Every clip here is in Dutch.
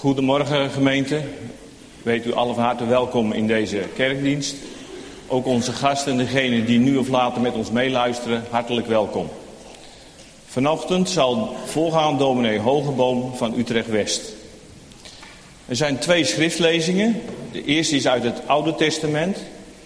Goedemorgen gemeente. Weet u allen van harte welkom in deze kerkdienst. Ook onze gasten, degenen die nu of later met ons meeluisteren, hartelijk welkom. Vanochtend zal voorgaan dominee Hogeboom van Utrecht-West. Er zijn 2 schriftlezingen. De eerste is uit het Oude Testament.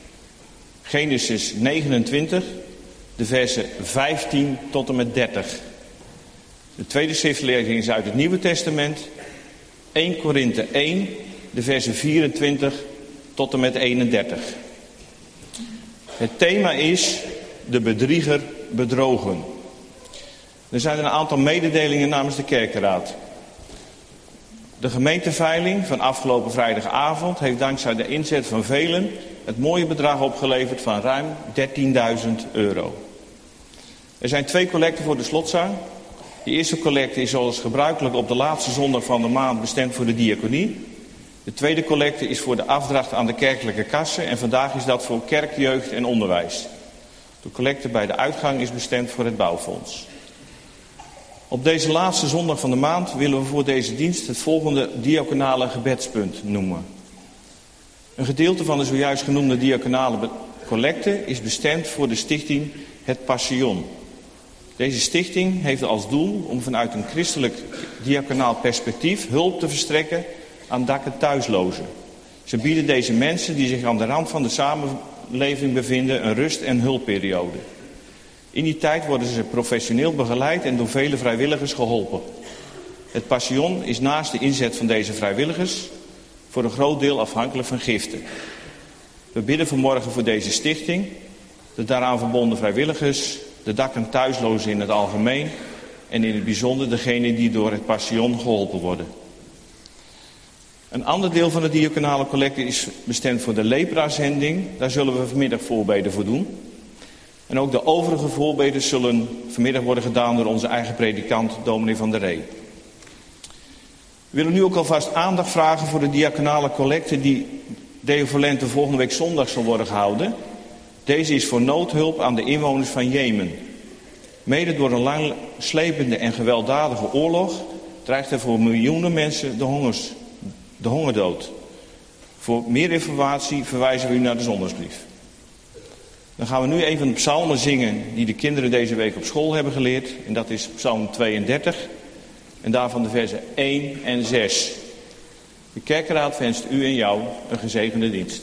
Genesis 29, de versen 15 tot en met 30. De tweede schriftlezing is uit het Nieuwe Testament. 1 Korinthe 1, de versen 24 tot en met 31. Het thema is de bedrieger bedrogen. Er zijn een aantal mededelingen namens de kerkenraad. De gemeenteveiling van afgelopen vrijdagavond heeft dankzij de inzet van velen het mooie bedrag opgeleverd van ruim €13.000. Er zijn 2 collecten voor de slotzang. De eerste collecte is zoals gebruikelijk op de laatste zondag van de maand bestemd voor de diaconie. De tweede collecte is voor de afdracht aan de kerkelijke kassen en vandaag is dat voor kerk, jeugd en onderwijs. De collecte bij de uitgang is bestemd voor het bouwfonds. Op deze laatste zondag van de maand willen we voor deze dienst het volgende diaconale gebedspunt noemen. Een gedeelte van de zojuist genoemde diaconale collecte is bestemd voor de stichting Het Passion. Deze stichting heeft als doel om vanuit een christelijk diaconaal perspectief hulp te verstrekken aan dak- en thuislozen. Ze bieden deze mensen die zich aan de rand van de samenleving bevinden een rust- en hulpperiode. In die tijd worden ze professioneel begeleid en door vele vrijwilligers geholpen. Het Passion is naast de inzet van deze vrijwilligers voor een groot deel afhankelijk van giften. We bidden vanmorgen voor deze stichting, de daaraan verbonden vrijwilligers, de dak- en thuislozen in het algemeen en in het bijzonder degenen die door het Passion geholpen worden. Een ander deel van de diaconale collecte is bestemd voor de lepra-zending. Daar zullen we vanmiddag voorbeden voor doen. En ook de overige voorbeden zullen vanmiddag worden gedaan door onze eigen predikant, dominee Van der Ree. We willen nu ook alvast aandacht vragen voor de diaconale collecte die Deo Volente volgende week zondag zal worden gehouden. Deze is voor noodhulp aan de inwoners van Jemen. Mede door een lang slepende en gewelddadige oorlog dreigt er voor miljoenen mensen de hongerdood. Voor meer informatie verwijzen we u naar de zondagsbrief. Dan gaan we nu even de psalmen zingen die de kinderen deze week op school hebben geleerd. En dat is psalm 32 en daarvan de versen 1 en 6. De kerkenraad wenst u en jou een gezegende dienst.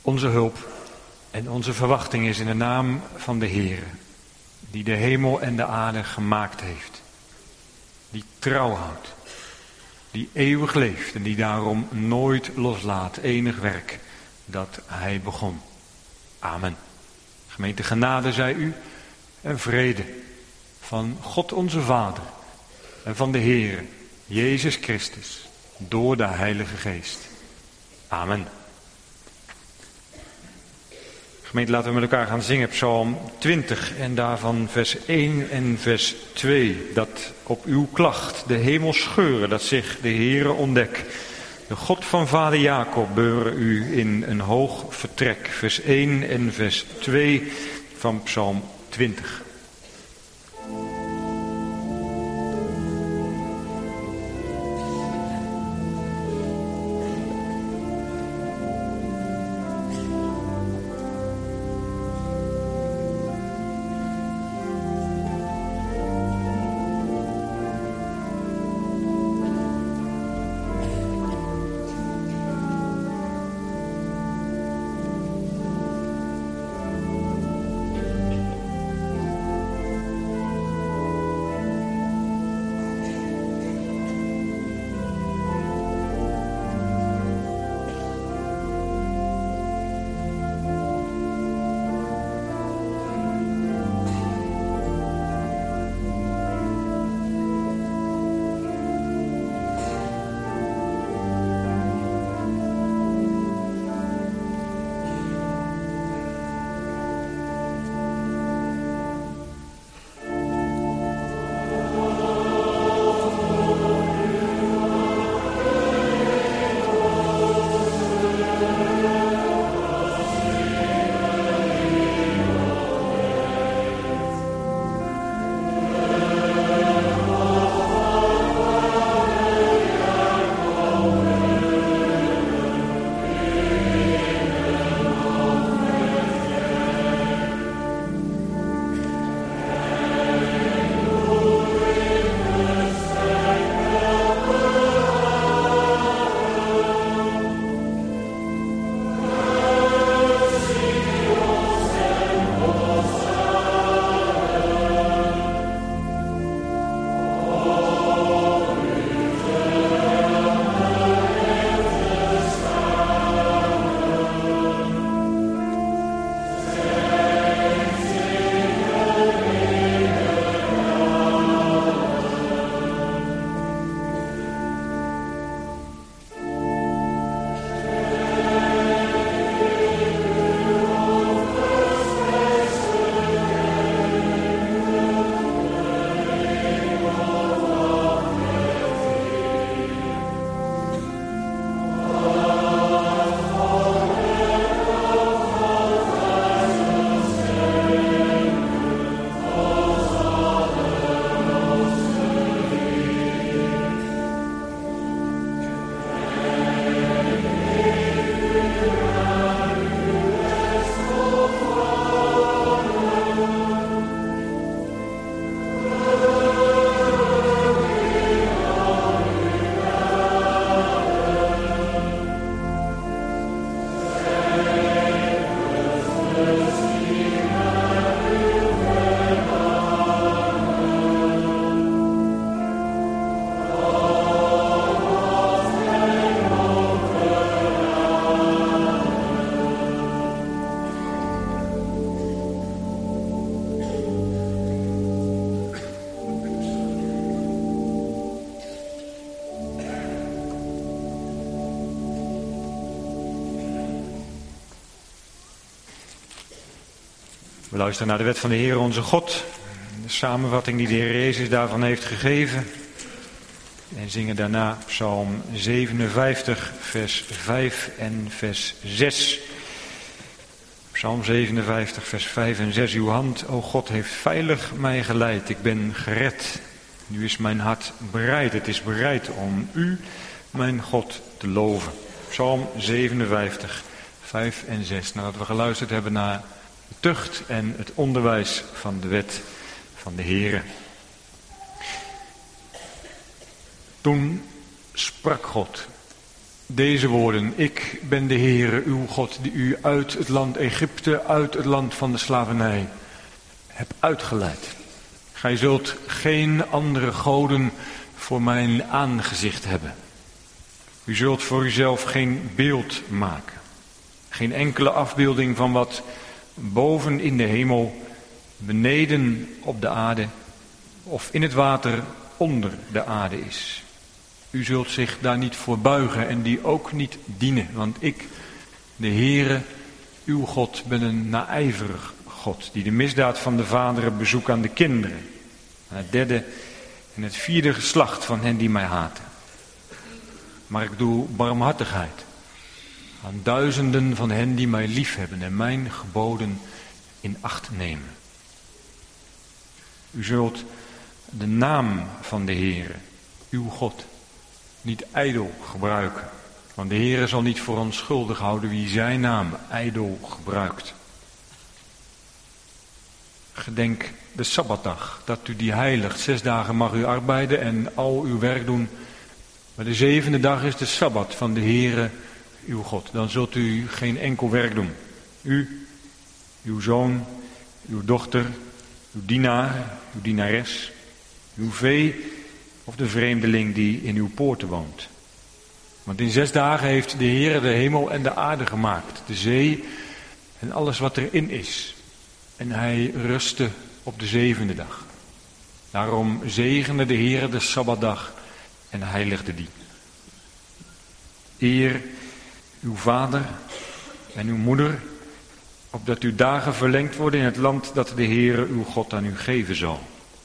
Onze hulp en onze verwachting is in de naam van de Heere, die de hemel en de aarde gemaakt heeft, die trouw houdt, die eeuwig leeft en die daarom nooit loslaat enig werk dat hij begon. Amen. Gemeente, genade zij u en vrede van God onze Vader en van de Heere, Jezus Christus, door de Heilige Geest. Amen. Gemeente, laten we met elkaar gaan zingen Psalm 20 en daarvan vers 1 en vers 2. Dat op uw klacht de hemel scheuren, dat zich de Heere ontdek. De God van vader Jacob beure u in een hoog vertrek. Vers 1 en vers 2 van Psalm 20. We luisteren naar de wet van de Heer onze God. De samenvatting die de Heer Jezus daarvan heeft gegeven. En zingen daarna Psalm 57, vers 5 en vers 6. Psalm 57, vers 5 en 6. Uw hand, o God, heeft veilig mij geleid. Ik ben gered. Nu is mijn hart bereid. Het is bereid om u, mijn God, te loven. Psalm 57, 5 en 6. Nadat we geluisterd hebben naar de tucht en het onderwijs van de wet van de Heere. Toen sprak God deze woorden. Ik ben de Heere, uw God, die u uit het land Egypte, uit het land van de slavernij, heb uitgeleid. Gij zult geen andere goden voor mijn aangezicht hebben. U zult voor uzelf geen beeld maken. Geen enkele afbeelding van wat boven in de hemel, beneden op de aarde of in het water onder de aarde is. U zult zich daar niet voor buigen en die ook niet dienen. Want ik, de Heere, uw God, ben een naijverig God, die de misdaad van de vaderen bezoekt aan de kinderen. Aan het derde en het vierde geslacht van hen die mij haten. Maar ik doe barmhartigheid aan duizenden van hen die mij liefhebben en mijn geboden in acht nemen. U zult de naam van de Heere, uw God, niet ijdel gebruiken. Want de Heere zal niet voor onschuldig houden wie zijn naam ijdel gebruikt. Gedenk de Sabbatdag, dat u die heiligt. 6 dagen mag u arbeiden en al uw werk doen. Maar de 7e dag is de Sabbat van de Heere, uw God. Dan zult u geen enkel werk doen. U, uw zoon, uw dochter, uw dienaar, uw dienares, uw vee of de vreemdeling die in uw poorten woont. Want in 6 dagen heeft de Heere de hemel en de aarde gemaakt, de zee en alles wat erin is. En hij rustte op de 7e dag. Daarom zegende de Heere de Sabbatdag en heiligde die. Eer uw vader en uw moeder, opdat uw dagen verlengd worden in het land dat de Heere uw God aan u geven zal.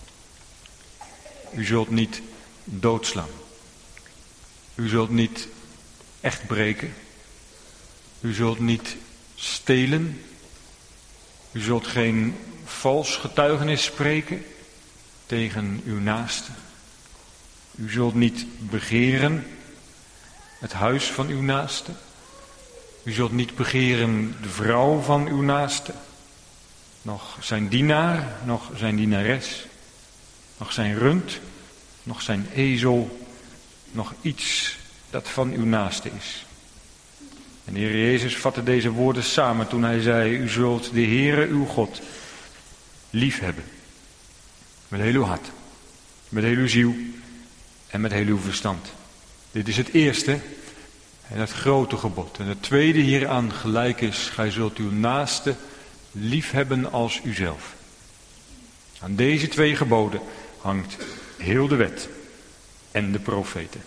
U zult niet doodslaan. U zult niet echt breken. U zult niet stelen. U zult geen vals getuigenis spreken tegen uw naaste. U zult niet begeren het huis van uw naaste. U zult niet begeren de vrouw van uw naaste, nog zijn dienaar, nog zijn dienares, nog zijn rund, nog zijn ezel, nog iets dat van uw naaste is. En de Heer Jezus vatte deze woorden samen toen hij zei, u zult de Heere uw God lief hebben. Met heel uw hart, met heel uw ziel en met heel uw verstand. Dit is het eerste en het grote gebod. En het tweede hieraan gelijk is, gij zult uw naaste lief hebben als uzelf. Aan deze 2 geboden hangt heel de wet en de profeten.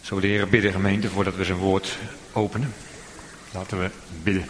Zo de Heer bidden, gemeente, voordat we zijn woord openen. Laten we bidden.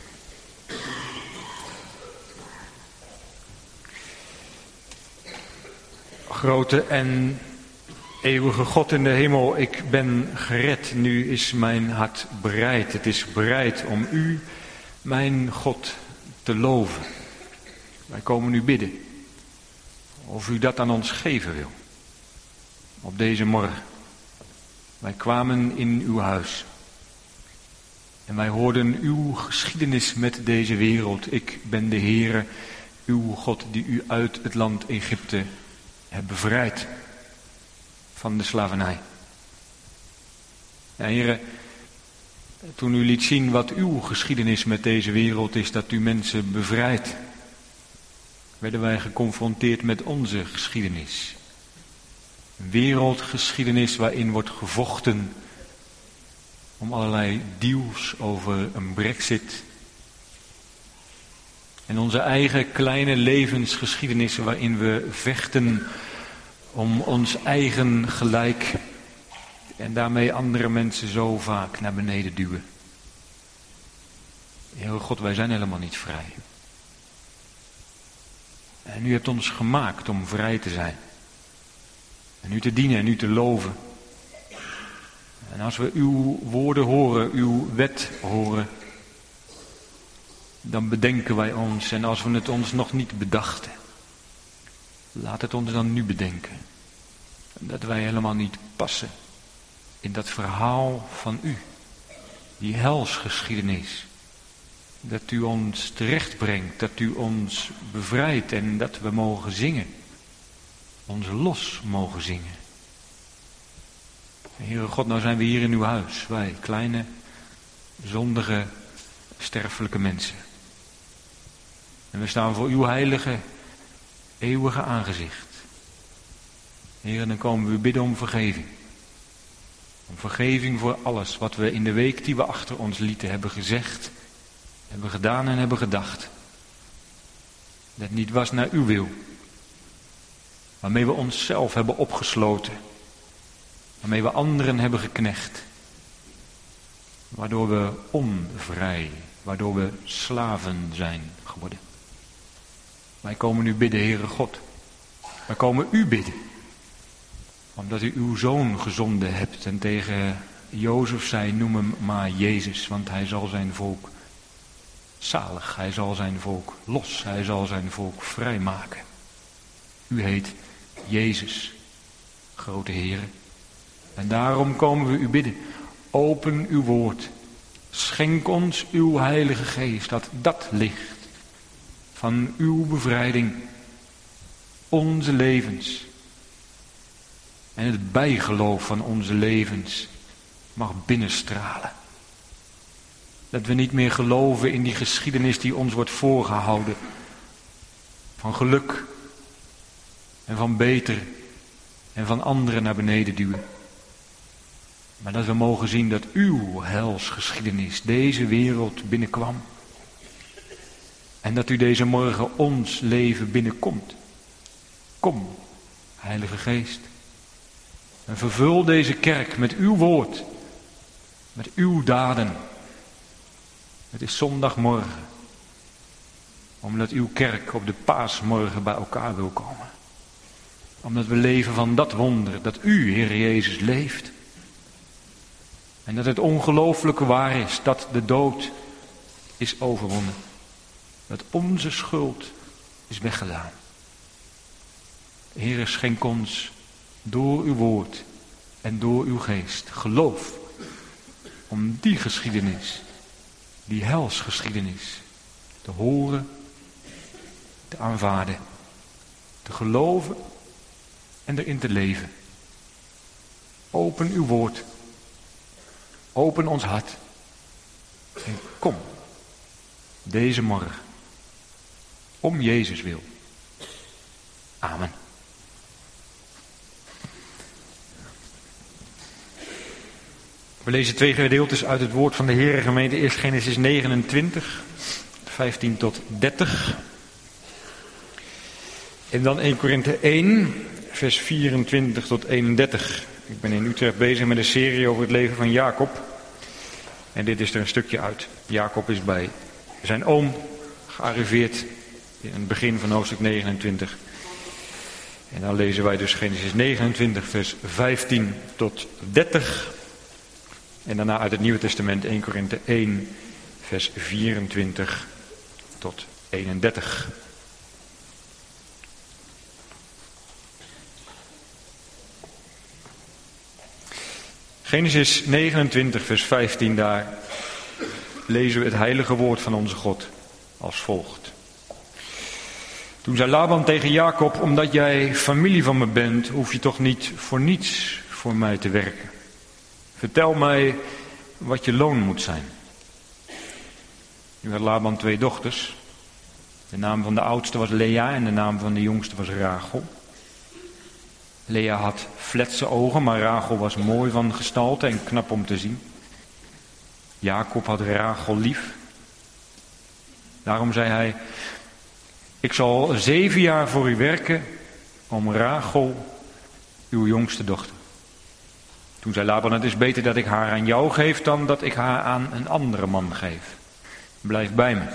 Grote en eeuwige God in de hemel, ik ben gered. Nu is mijn hart bereid. Het is bereid om u, mijn God, te loven. Wij komen u bidden. Of u dat aan ons geven wil. Op deze morgen. Wij kwamen in uw huis. En wij hoorden uw geschiedenis met deze wereld. Ik ben de Heere, uw God, die u uit het land Egypte hebt bevrijd van de slavernij. Ja, Heere, toen u liet zien wat uw geschiedenis met deze wereld is, dat u mensen bevrijdt, werden wij geconfronteerd met onze geschiedenis. Een wereldgeschiedenis waarin wordt gevochten om allerlei deals over een Brexit. En onze eigen kleine levensgeschiedenissen waarin we vechten om ons eigen gelijk en daarmee andere mensen zo vaak naar beneden duwen. Heere God, wij zijn helemaal niet vrij. En u hebt ons gemaakt om vrij te zijn. En u te dienen en u te loven. En als we uw woorden horen, uw wet horen, dan bedenken wij ons. En als we het ons nog niet bedachten, laat het ons dan nu bedenken. Dat wij helemaal niet passen in dat verhaal van u. Die helsgeschiedenis. Dat u ons terechtbrengt, dat u ons bevrijdt en dat we mogen zingen. Ons los mogen zingen. Heere God, nou zijn we hier in uw huis. Wij, kleine, zondige, sterfelijke mensen. En we staan voor uw heilige, eeuwige aangezicht. Heere, dan komen we bidden om vergeving. Om vergeving voor alles wat we in de week die we achter ons lieten hebben gezegd, hebben gedaan en hebben gedacht. Dat niet was naar uw wil. Waarmee we onszelf hebben opgesloten. Waarmee we anderen hebben geknecht. Waardoor we onvrij, waardoor we slaven zijn geworden. Wij komen u bidden, Heere God. Wij komen u bidden. Omdat u uw zoon gezonden hebt en tegen Jozef zei, noem hem maar Jezus, want hij zal zijn volk zalig, hij zal zijn volk los, hij zal zijn volk vrijmaken. U heet Jezus, grote Heere. En daarom komen we u bidden, open uw woord, schenk ons uw heilige geest, dat licht van uw bevrijding, onze levens en het bijgeloof van onze levens mag binnenstralen. Dat we niet meer geloven in die geschiedenis die ons wordt voorgehouden. Van geluk en van beter en van anderen naar beneden duwen. Maar dat we mogen zien dat uw helsgeschiedenis deze wereld binnenkwam. En dat u deze morgen ons leven binnenkomt. Kom, Heilige Geest. En vervul deze kerk met uw woord. Met uw daden. Het is zondagmorgen. Omdat uw kerk op de paasmorgen bij elkaar wil komen. Omdat we leven van dat wonder. Dat u, Heer Jezus, leeft. En dat het ongelooflijke waar is. Dat de dood is overwonnen. Dat onze schuld is weggedaan. Heer, schenk ons door uw woord en door uw geest geloof. Om die geschiedenis, die helsgeschiedenis, te horen, te aanvaarden, te geloven en erin te leven. Open uw woord. Open ons hart. En kom, deze morgen, om Jezus wil. Amen. We lezen twee gedeeltes uit het woord van de Heere, gemeente. Eerst Genesis 29, 15 tot 30. En dan 1 Korinthe 1, vers 24 tot 31. Ik ben in Utrecht bezig met een serie over het leven van Jacob. En dit is er een stukje uit. Jacob is bij zijn oom gearriveerd in het begin van hoofdstuk 29. En dan lezen wij dus Genesis 29 vers 15 tot 30. En daarna uit het Nieuwe Testament 1 Korinthe 1 vers 24 tot 31. Genesis 29 vers 15, daar lezen we het heilige woord van onze God als volgt. Toen zei Laban tegen Jacob, omdat jij familie van me bent, hoef je toch niet voor niets voor mij te werken. Vertel mij wat je loon moet zijn. Nu had Laban 2 dochters. De naam van de oudste was Lea en de naam van de jongste was Rachel. Lea had fletse ogen, maar Rachel was mooi van gestalte en knap om te zien. Jacob had Rachel lief. Daarom zei hij, ik zal 7 jaar voor u werken om Rachel, uw jongste dochter. Toen zei Laban, het is beter dat ik haar aan jou geef dan dat ik haar aan een andere man geef. Blijf bij me.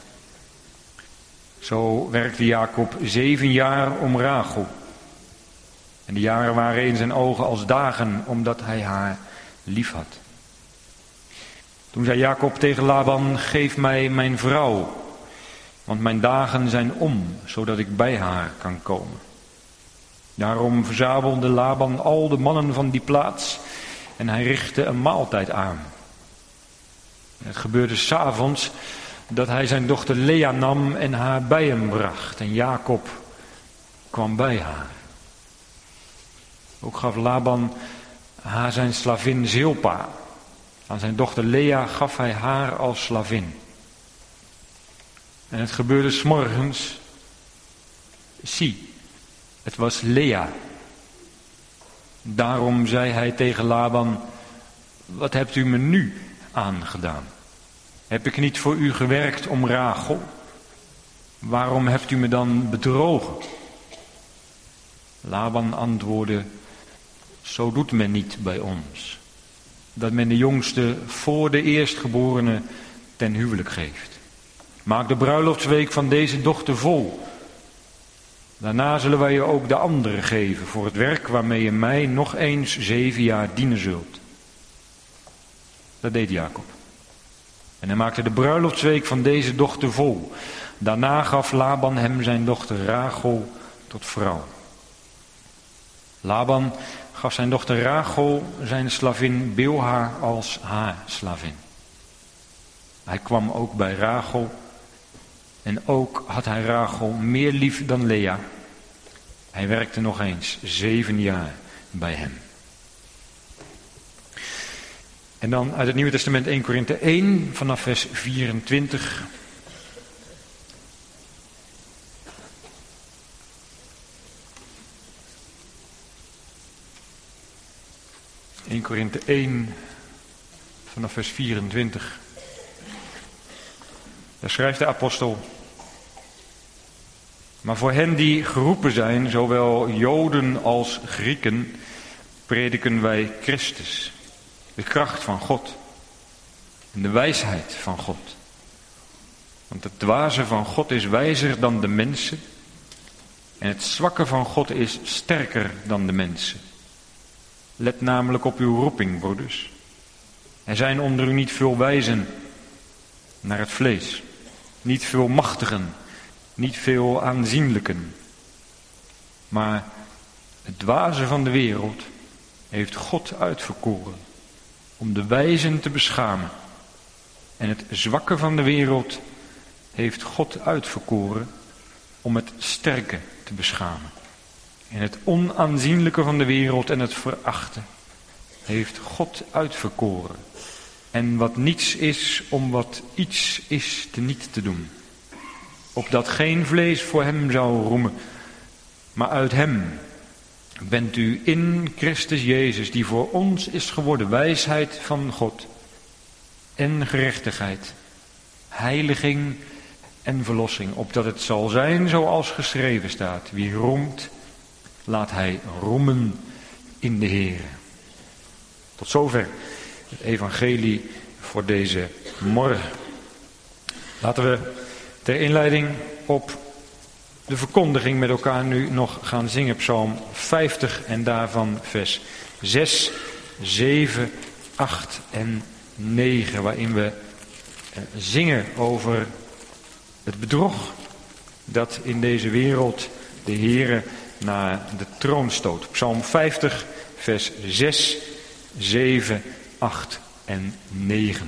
Zo werkte Jacob 7 jaar om Rachel. En de jaren waren in zijn ogen als dagen, omdat hij haar lief had. Toen zei Jacob tegen Laban, geef mij mijn vrouw, want mijn dagen zijn om, zodat ik bij haar kan komen. Daarom verzamelde Laban al de mannen van die plaats en hij richtte een maaltijd aan. Het gebeurde 's avonds dat hij zijn dochter Lea nam en haar bij hem bracht. En Jacob kwam bij haar. Ook gaf Laban haar zijn slavin Zilpa. Aan zijn dochter Lea gaf hij haar als slavin. En het gebeurde 's morgens. Zie, het was Lea. Daarom zei hij tegen Laban, wat hebt u me nu aangedaan? Heb ik niet voor u gewerkt om Rachel? Waarom hebt u me dan bedrogen? Laban antwoordde, zo doet men niet bij ons, dat men de jongste voor de eerstgeborene ten huwelijk geeft. Maak de bruiloftsweek van deze dochter vol. Daarna zullen wij je ook de andere geven voor het werk waarmee je mij nog eens 7 jaar dienen zult. Dat deed Jacob. En hij maakte de bruiloftsweek van deze dochter vol. Daarna gaf Laban hem zijn dochter Rachel tot vrouw. Laban gaf zijn dochter Rachel zijn slavin Bilha als haar slavin. Hij kwam ook bij Rachel en ook had hij Rachel meer lief dan Lea. Hij werkte nog eens 7 jaar bij hem. En dan uit het Nieuwe Testament 1 Korinthe 1 vanaf vers 24. In Korinthe 1 vanaf vers 24. Daar schrijft de apostel. Maar voor hen die geroepen zijn, zowel Joden als Grieken, prediken wij Christus. De kracht van God en de wijsheid van God. Want het dwaze van God is wijzer dan de mensen en het zwakke van God is sterker dan de mensen. Let namelijk op uw roeping, broeders. Er zijn onder u niet veel wijzen naar het vlees, niet veel machtigen, niet veel aanzienlijken. Maar het dwaze van de wereld heeft God uitverkoren om de wijzen te beschamen. En het zwakke van de wereld heeft God uitverkoren om het sterke te beschamen. En het onaanzienlijke van de wereld en het verachte heeft God uitverkoren. En wat niets is, om wat iets is teniet te doen. Opdat geen vlees voor hem zou roemen, maar uit hem bent u in Christus Jezus, die voor ons is geworden wijsheid van God en gerechtigheid, heiliging en verlossing, opdat het zal zijn zoals geschreven staat. Wie roemt, laat hij roemen in de Heere. Tot zover het evangelie voor deze morgen. Laten we ter inleiding op de verkondiging met elkaar nu nog gaan zingen. Psalm 50 en daarvan vers 6, 7, 8 en 9. Waarin we zingen over het bedrog dat in deze wereld de Heere naar de troon stoot. Psalm 50 vers 6, 7, 8 en 9.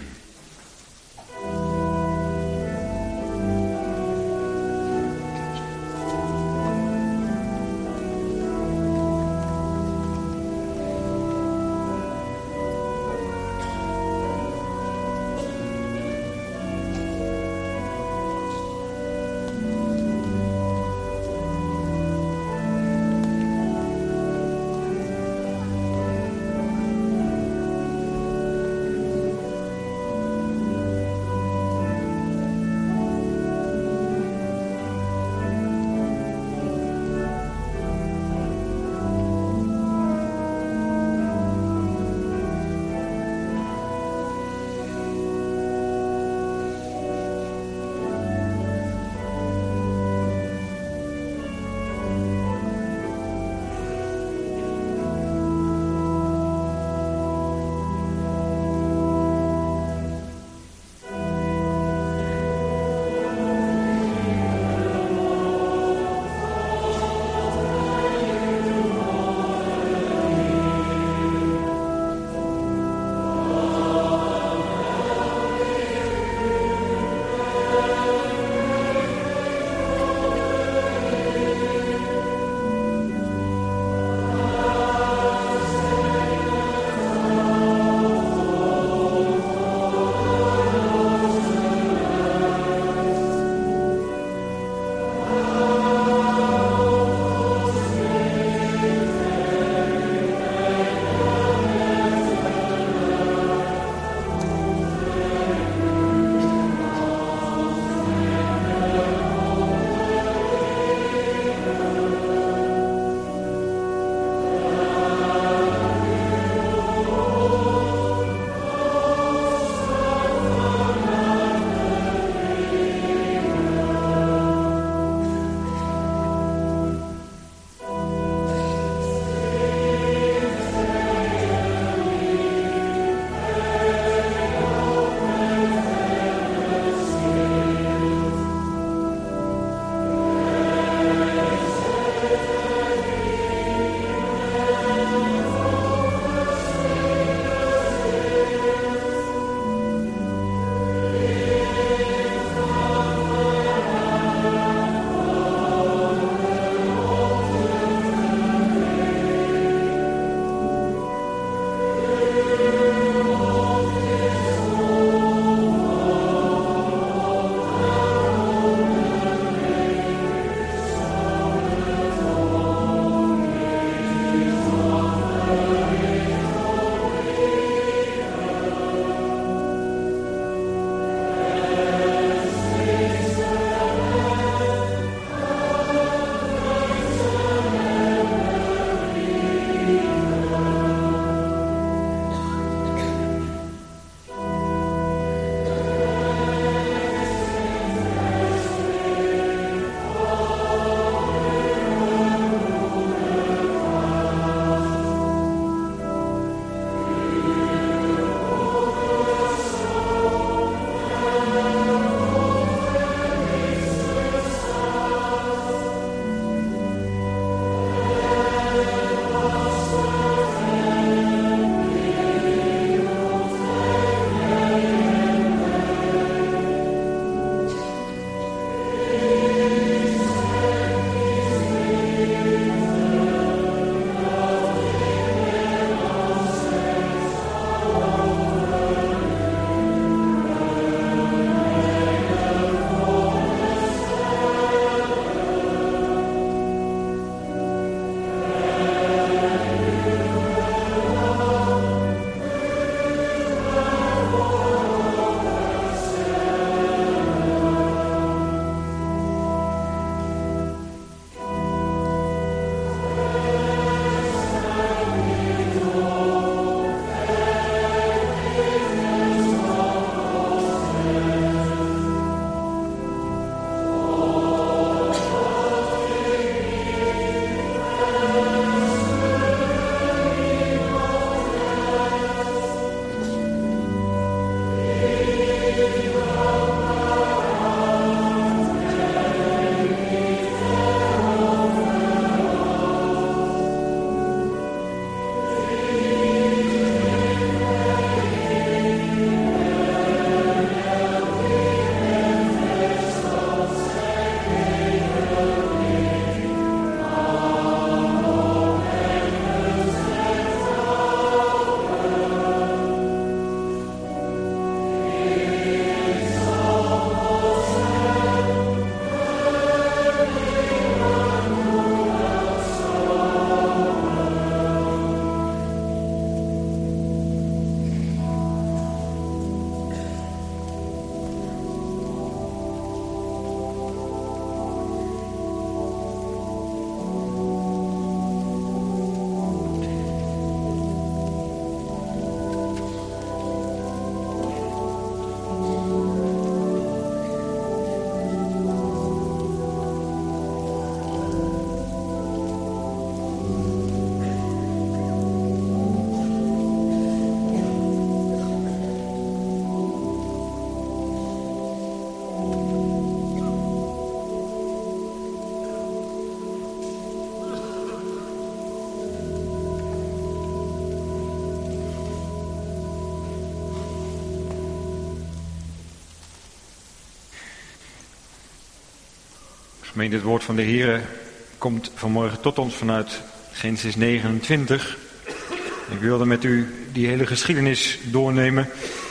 Gemeente, het woord van de Heer komt vanmorgen tot ons vanuit Genesis 29. Ik wilde met u die hele geschiedenis doornemen.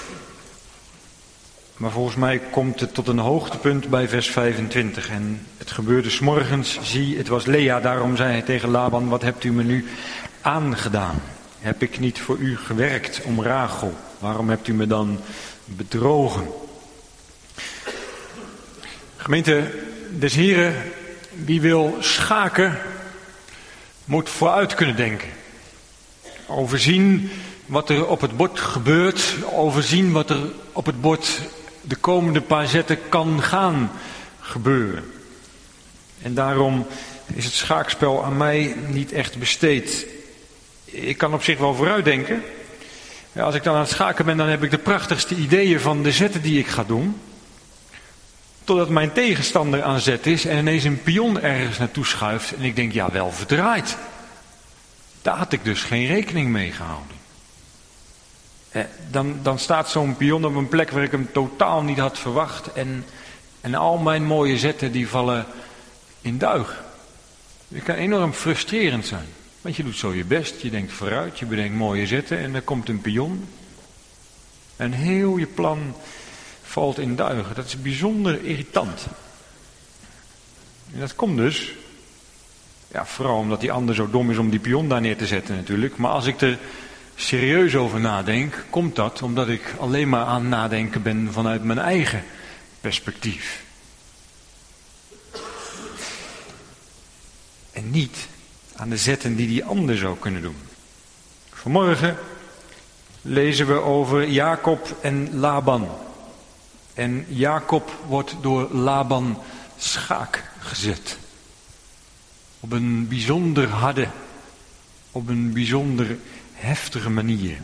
Maar volgens mij komt het tot een hoogtepunt bij vers 25. En het gebeurde 's morgens, zie, het was Lea, daarom zei hij tegen Laban, wat hebt u me nu aangedaan? Heb ik niet voor u gewerkt om Rachel? Waarom hebt u me dan bedrogen? Gemeente des Heren, wie wil schaken, moet vooruit kunnen denken. Overzien wat er op het bord gebeurt, overzien wat er op het bord de komende paar zetten kan gaan gebeuren. En daarom is het schaakspel aan mij niet echt besteed. Ik kan op zich wel vooruitdenken. Ja, als ik dan aan het schaken ben, dan heb ik de prachtigste ideeën van de zetten die ik ga doen. Totdat mijn tegenstander aan zet is en ineens een pion ergens naartoe schuift. En ik denk, ja, wel verdraaid. Daar had ik dus geen rekening mee gehouden. Dan staat zo'n pion op een plek waar ik hem totaal niet had verwacht. En al mijn mooie zetten die vallen in duig. Het kan enorm frustrerend zijn. Want je doet zo je best, je denkt vooruit, je bedenkt mooie zetten en er komt een pion. En heel je plan valt in duigen. Dat is bijzonder irritant. En dat komt dus, ja, vooral omdat die ander zo dom is om die pion daar neer te zetten natuurlijk. Maar als ik er serieus over nadenk, komt dat omdat ik alleen maar aan het nadenken ben vanuit mijn eigen perspectief. En niet aan de zetten die ander zou kunnen doen. Vanmorgen lezen we over Jacob en Laban. En Jacob wordt door Laban schaak gezet. Op een bijzonder harde, op een bijzonder heftige manier.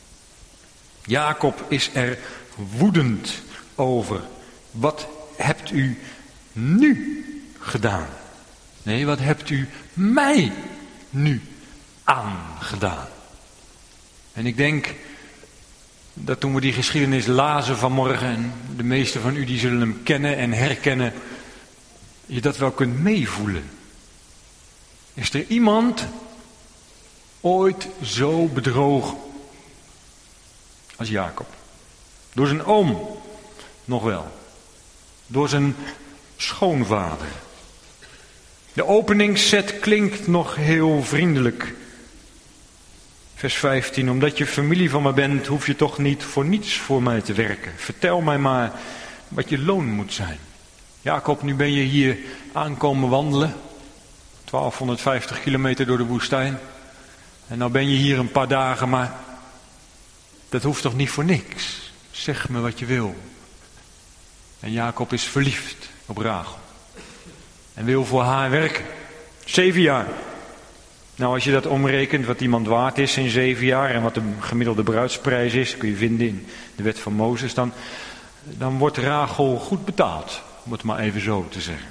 Jacob is er woedend over. Wat hebt u nu gedaan? Nee, wat hebt u mij nu aangedaan? En ik denk dat toen we die geschiedenis lazen vanmorgen, en de meesten van u die zullen hem kennen en herkennen, je dat wel kunt meevoelen. Is er iemand ooit zo bedrogen als Jacob? Door zijn oom nog wel. Door zijn schoonvader. De openingszet klinkt nog heel vriendelijk. Vers 15, omdat je familie van me bent, hoef je toch niet voor niets voor mij te werken. Vertel mij maar wat je loon moet zijn. Jacob, nu ben je hier aankomen wandelen. 1250 kilometer door de woestijn. En nou ben je hier een paar dagen, maar dat hoeft toch niet voor niks. Zeg me wat je wil. En Jacob is verliefd op Rachel. En wil voor haar werken. 7 jaar. Nou, als je dat omrekent, wat iemand waard is in 7 jaar en wat de gemiddelde bruidsprijs is, kun je vinden in de wet van Mozes, dan wordt Rachel goed betaald. Om het maar even zo te zeggen.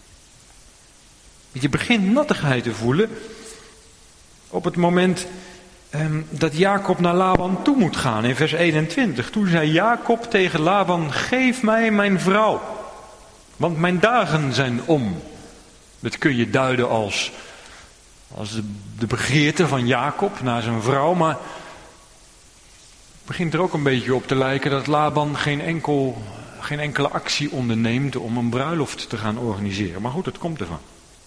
Je begint nattigheid te voelen op het moment dat Jacob naar Laban toe moet gaan. In vers 21. Toen zei Jacob tegen Laban, geef mij mijn vrouw, want mijn dagen zijn om. Dat kun je duiden als de begeerte van Jacob naar zijn vrouw, maar het begint er ook een beetje op te lijken dat Laban geen enkele actie onderneemt om een bruiloft te gaan organiseren. Maar goed, het komt ervan.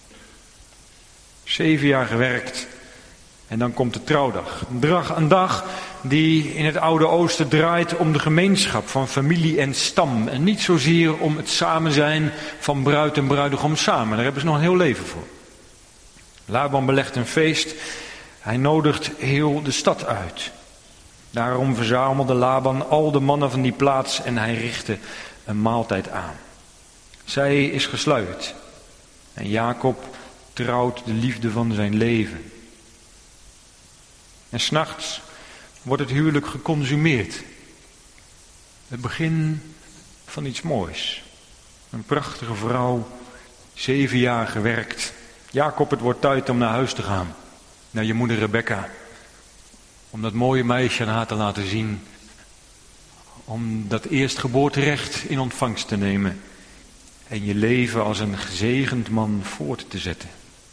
7 jaar gewerkt en dan komt de trouwdag. Een dag die in het Oude Oosten draait om de gemeenschap van familie en stam. En niet zozeer om het samen zijn van bruid en bruidegom samen. Daar hebben ze nog een heel leven voor. Laban belegt een feest. Hij nodigt heel de stad uit. Daarom verzamelde Laban al de mannen van die plaats en hij richtte een maaltijd aan. Zij is gesluierd. En Jacob trouwt de liefde van zijn leven. En 's nachts wordt het huwelijk geconsumeerd. Het begin van iets moois. Een prachtige vrouw, 7 jaar gewerkt. Jacob, het wordt tijd om naar huis te gaan. Naar je moeder Rebekka. Om dat mooie meisje aan haar te laten zien. Om dat eerstgeboorterecht in ontvangst te nemen. en je leven als een gezegend man voort te zetten.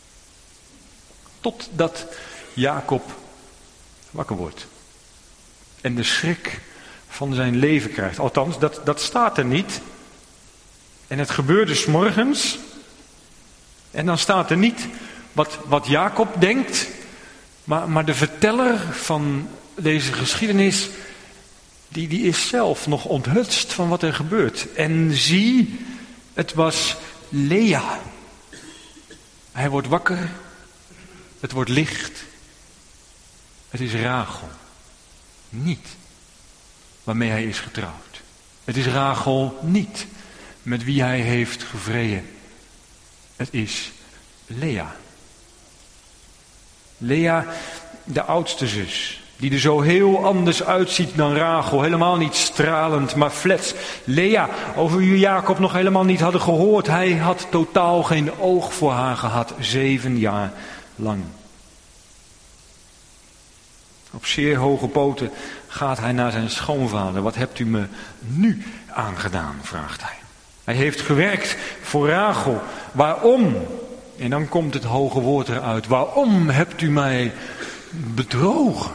Totdat Jacob wakker wordt en de schrik van zijn leven krijgt. Althans, dat staat er niet. En het gebeurde 's morgens. En dan staat er niet wat Jacob denkt, maar de verteller van deze geschiedenis, die is zelf nog onthutst van wat er gebeurt. En zie, het was Lea. Hij wordt wakker, het wordt licht. Het is Rachel, niet waarmee hij is getrouwd. Het is Rachel niet met wie hij heeft gevreden. Het is Lea. Lea, de oudste zus, die er zo heel anders uitziet dan Rachel. Helemaal niet stralend, maar flets. Lea, over wie Jacob nog helemaal niet hadden gehoord. Hij had totaal geen oog voor haar gehad, 7 jaar lang. Op zeer hoge poten gaat hij naar zijn schoonvader. Wat hebt u me nu aangedaan, vraagt hij. Hij heeft gewerkt voor Rachel. Waarom? En dan komt het hoge woord eruit. Waarom hebt u mij bedrogen?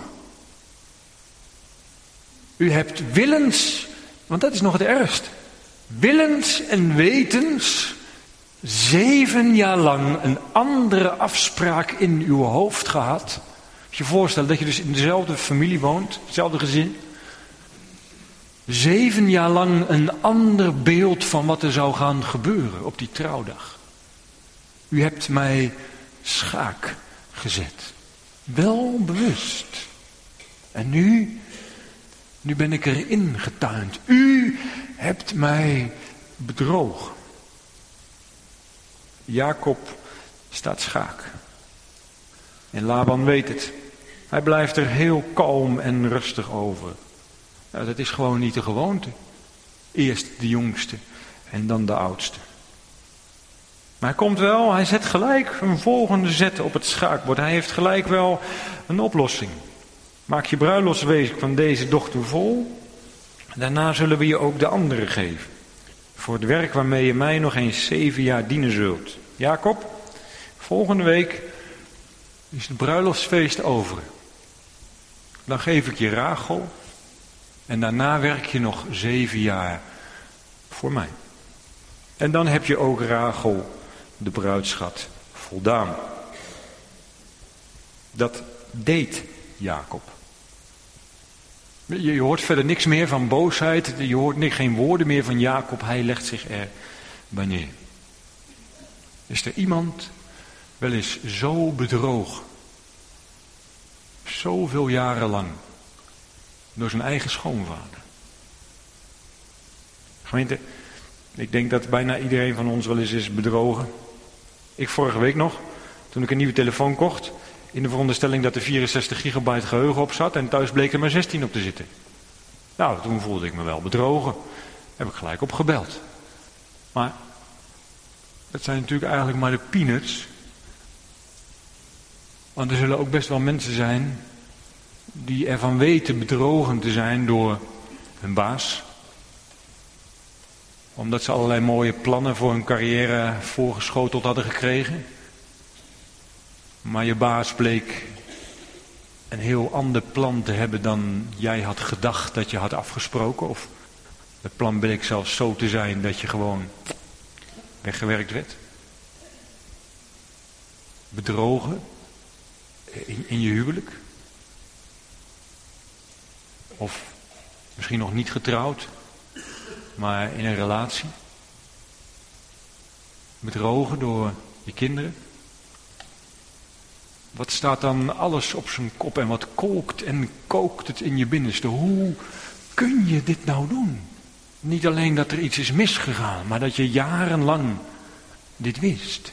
U hebt willens, want dat is nog het ergst. Willens en wetens 7 jaar lang een andere afspraak in uw hoofd gehad. Als je voorstelt dat je dus in dezelfde familie woont, hetzelfde gezin. 7 jaar lang een ander beeld van wat er zou gaan gebeuren op die trouwdag. U hebt mij schaak gezet. Wel bewust. En nu ben ik erin getuind. U hebt mij bedrogen. Jacob staat schaak. En Laban weet het. Hij blijft er heel kalm en rustig over. Nou, dat is gewoon niet de gewoonte. Eerst de jongste en dan de oudste. Maar hij komt wel, hij zet gelijk een volgende zet op het schaakbord. Hij heeft gelijk wel een oplossing. Maak je bruiloftsweek van deze dochter vol. Daarna zullen we je ook de andere geven. Voor het werk waarmee je mij nog eens 7 jaar dienen zult. Jacob, volgende week is het bruiloftsfeest over. Dan geef ik je Rachel. En daarna werk je nog 7 jaar voor mij. En dan heb je ook Rachel, de bruidsschat, voldaan. Dat deed Jacob. Je hoort verder niks meer van boosheid. Je hoort geen woorden meer van Jacob. Hij legt zich er bij neer. Is er iemand wel eens zo bedrogen? Zoveel jaren lang. Door zijn eigen schoonvader. Gemeente, ik denk dat bijna iedereen van ons wel eens is bedrogen. Ik vorige week nog, toen ik een nieuwe telefoon kocht, in de veronderstelling dat er 64 gigabyte geheugen op zat en thuis bleek er maar 16 op te zitten. Nou, toen voelde ik me wel bedrogen. Heb ik gelijk opgebeld. Maar dat zijn natuurlijk eigenlijk maar de peanuts. Want er zullen ook best wel mensen zijn die ervan weten bedrogen te zijn door hun baas. Omdat ze allerlei mooie plannen voor hun carrière voorgeschoteld hadden gekregen. Maar je baas bleek een heel ander plan te hebben dan jij had gedacht dat je had afgesproken. Of het plan bleek zelfs zo te zijn dat je gewoon weggewerkt werd. Bedrogen in je huwelijk. Of misschien nog niet getrouwd, maar in een relatie. Bedrogen door je kinderen. Wat staat dan alles op zijn kop en wat kolkt en kookt het in je binnenste? Hoe kun je dit nou doen? Niet alleen dat er iets is misgegaan, maar dat je jarenlang dit wist.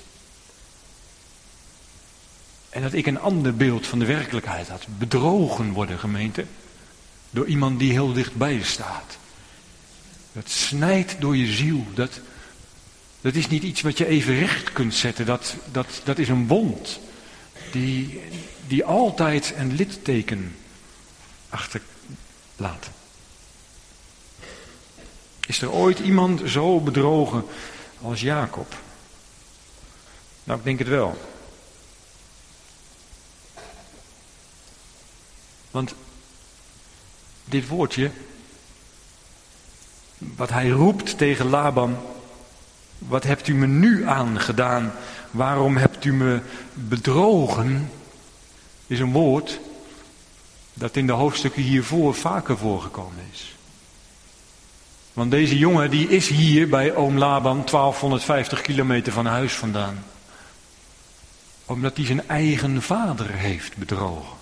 En dat ik een ander beeld van de werkelijkheid had. Bedrogen worden, gemeente. Door iemand die heel dichtbij je staat. Dat snijdt door je ziel. Dat is niet iets wat je even recht kunt zetten. Dat is een wond. Die altijd een litteken achterlaat. Is er ooit iemand zo bedrogen als Jacob? Nou, ik denk het wel. Want dit woordje, wat hij roept tegen Laban, wat hebt u me nu aangedaan? Waarom hebt u me bedrogen? Is een woord dat in de hoofdstukken hiervoor vaker voorgekomen is. Want deze jongen die is hier bij oom Laban 1250 kilometer van huis vandaan. Omdat hij zijn eigen vader heeft bedrogen.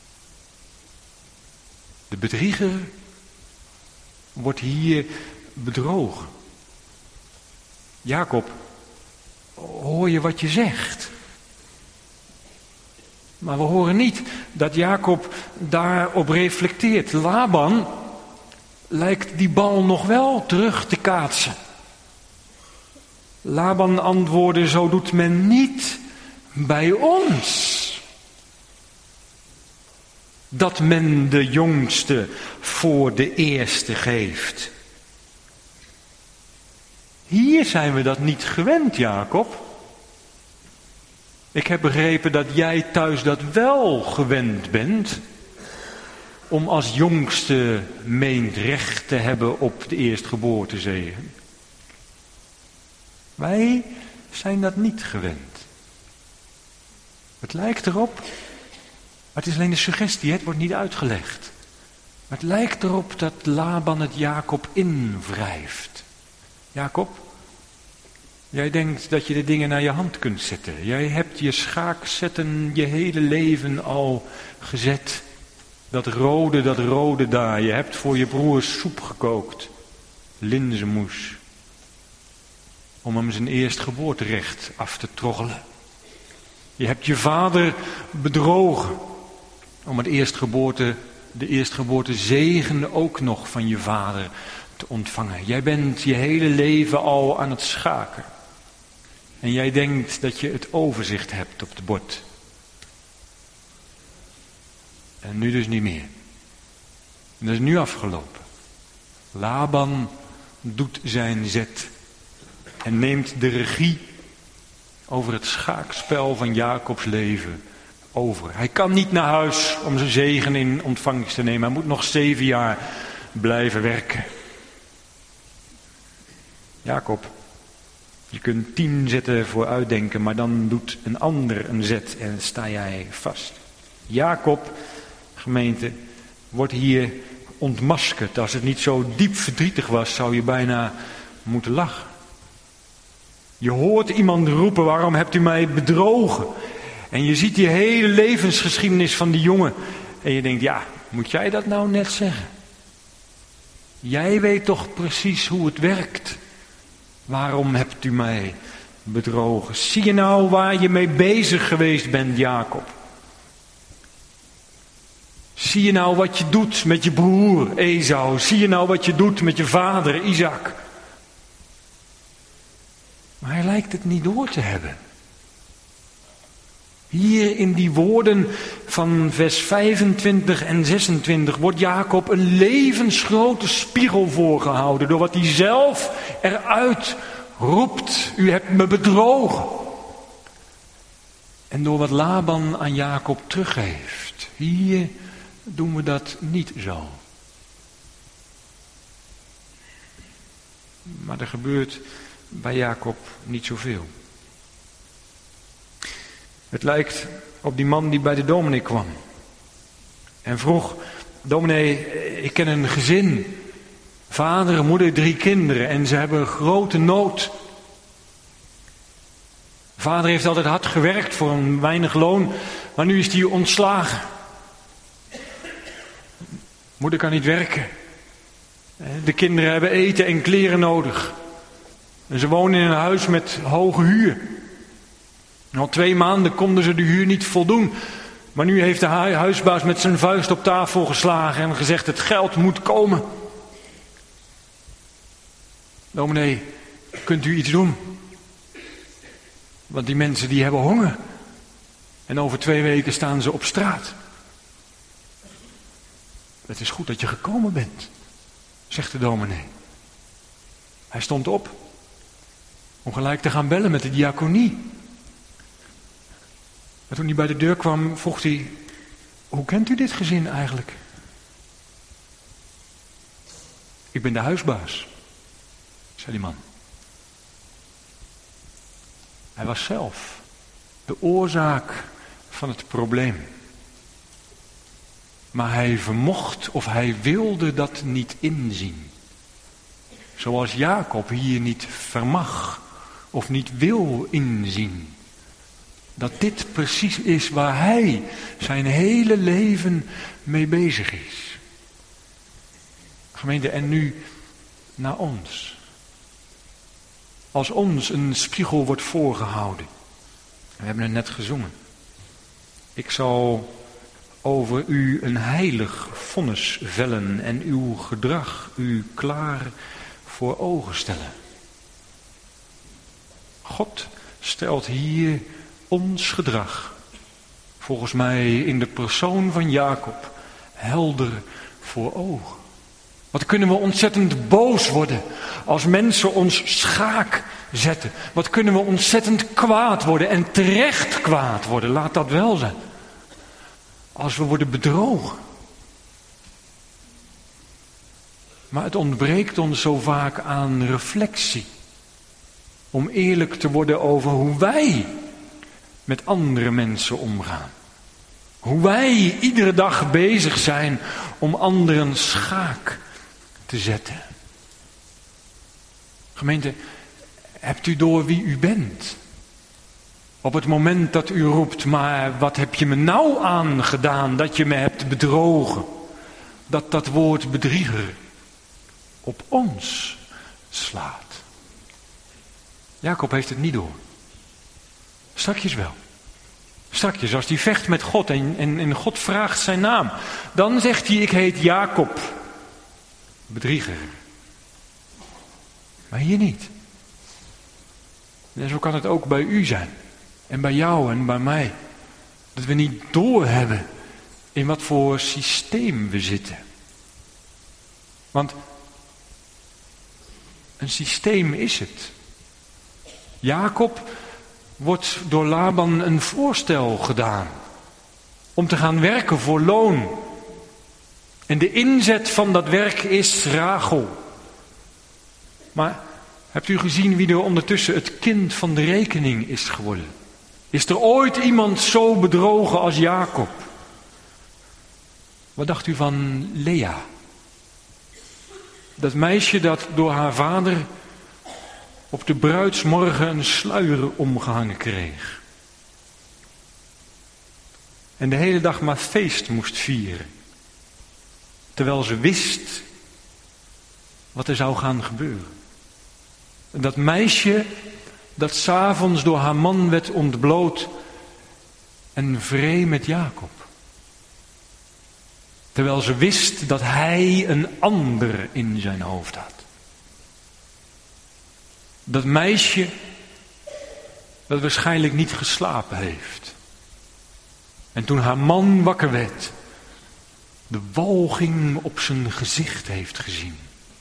De bedrieger wordt hier bedrogen. Jacob, hoor je wat je zegt? Maar we horen niet dat Jacob daarop reflecteert. Laban lijkt die bal nog wel terug te kaatsen. Laban antwoordde, zo doet men niet bij ons. Dat men de jongste voor de eerste geeft. Hier zijn we dat niet gewend, Jacob. Ik heb begrepen dat jij thuis dat wel gewend bent. Om als jongste meent recht te hebben op de eerstgeboortezegen. Wij zijn dat niet gewend. Het lijkt erop, maar het is alleen een suggestie, het wordt niet uitgelegd. Maar het lijkt erop dat Laban het Jacob invrijft. Jacob, jij denkt dat je de dingen naar je hand kunt zetten. Jij hebt je schaakzetten je hele leven al gezet. Dat rode daar. Je hebt voor je broer soep gekookt. Linzenmoes. Om hem zijn eerstgeboorterecht af te troggelen. Je hebt je vader bedrogen. Om de eerstgeboorte zegen ook nog van je vader te ontvangen. Jij bent je hele leven al aan het schaken. En jij denkt dat je het overzicht hebt op het bord. En nu dus niet meer. En dat is nu afgelopen. Laban doet zijn zet. En neemt de regie over het schaakspel van Jacobs leven over. Hij kan niet naar huis om zijn zegen in ontvangst te nemen. Hij moet nog 7 jaar blijven werken. Jacob, je kunt 10 zetten voor uitdenken, maar dan doet een ander een zet en sta jij vast. Jacob, gemeente, wordt hier ontmaskerd. Als het niet zo diep verdrietig was, zou je bijna moeten lachen. Je hoort iemand roepen, waarom hebt u mij bedrogen? En je ziet die hele levensgeschiedenis van die jongen. En je denkt, ja, moet jij dat nou net zeggen? Jij weet toch precies hoe het werkt. Waarom hebt u mij bedrogen? Zie je nou waar je mee bezig geweest bent, Jacob? Zie je nou wat je doet met je broer Esau? Zie je nou wat je doet met je vader Isaac? Maar hij lijkt het niet door te hebben. Hier in die woorden van vers 25 en 26 wordt Jacob een levensgrote spiegel voorgehouden. Door wat hij zelf eruit roept. U hebt me bedrogen. En door wat Laban aan Jacob teruggeeft. Hier doen we dat niet zo. Maar er gebeurt bij Jacob niet zoveel. Het lijkt op die man die bij de dominee kwam. En vroeg, dominee, ik ken een gezin. Vader, moeder, 3 kinderen. En ze hebben grote nood. Vader heeft altijd hard gewerkt voor een weinig loon. Maar nu is hij ontslagen. Moeder kan niet werken. De kinderen hebben eten en kleren nodig. En ze wonen in een huis met hoge huur. Al 2 maanden konden ze de huur niet voldoen. Maar nu heeft de huisbaas met zijn vuist op tafel geslagen en gezegd, het geld moet komen. Dominee, kunt u iets doen? Want die mensen die hebben honger. En over 2 weken staan ze op straat. Het is goed dat je gekomen bent, zegt de dominee. Hij stond op. Om gelijk te gaan bellen met de diaconie. En toen hij bij de deur kwam, vroeg hij: hoe kent u dit gezin eigenlijk? Ik ben de huisbaas, zei die man. Hij was zelf de oorzaak van het probleem. Maar hij vermocht of hij wilde dat niet inzien. Zoals Jacob hier niet vermag of niet wil inzien. Dat dit precies is waar hij zijn hele leven mee bezig is. Gemeente, en nu naar ons. Als ons een spiegel wordt voorgehouden. We hebben het net gezongen. Ik zal over u een heilig vonnis vellen en uw gedrag u klaar voor ogen stellen. God stelt hier ons gedrag, volgens mij in de persoon van Jacob, helder voor ogen. Wat kunnen we ontzettend boos worden als mensen ons schaak zetten. Wat kunnen we ontzettend kwaad worden en terecht kwaad worden, laat dat wel zijn. Als we worden bedrogen. Maar het ontbreekt ons zo vaak aan reflectie. Om eerlijk te worden over hoe wij met andere mensen omgaan. Hoe wij iedere dag bezig zijn om anderen schaak te zetten. Gemeente, hebt u door wie u bent? Op het moment dat u roept, maar wat heb je me nou aangedaan dat je me hebt bedrogen? Dat woord bedrieger op ons slaat. Jacob heeft het niet door. Strakjes wel. Strakjes, als hij vecht met God en God vraagt zijn naam. Dan zegt hij, ik heet Jacob. Bedrieger. Maar hier niet. En zo kan het ook bij u zijn. En bij jou en bij mij. Dat we niet doorhebben in wat voor systeem we zitten. Want een systeem is het. Jacob wordt door Laban een voorstel gedaan. Om te gaan werken voor loon. En de inzet van dat werk is Rachel. Maar hebt u gezien wie er ondertussen het kind van de rekening is geworden? Is er ooit iemand zo bedrogen als Jacob? Wat dacht u van Lea? Dat meisje dat door haar vader op de bruidsmorgen een sluier omgehangen kreeg. En de hele dag maar feest moest vieren. Terwijl ze wist wat er zou gaan gebeuren. Dat meisje dat 's avonds door haar man werd ontbloot en vree met Jacob. Terwijl ze wist dat hij een ander in zijn hoofd had. Dat meisje dat waarschijnlijk niet geslapen heeft. En toen haar man wakker werd, de walging op zijn gezicht heeft gezien.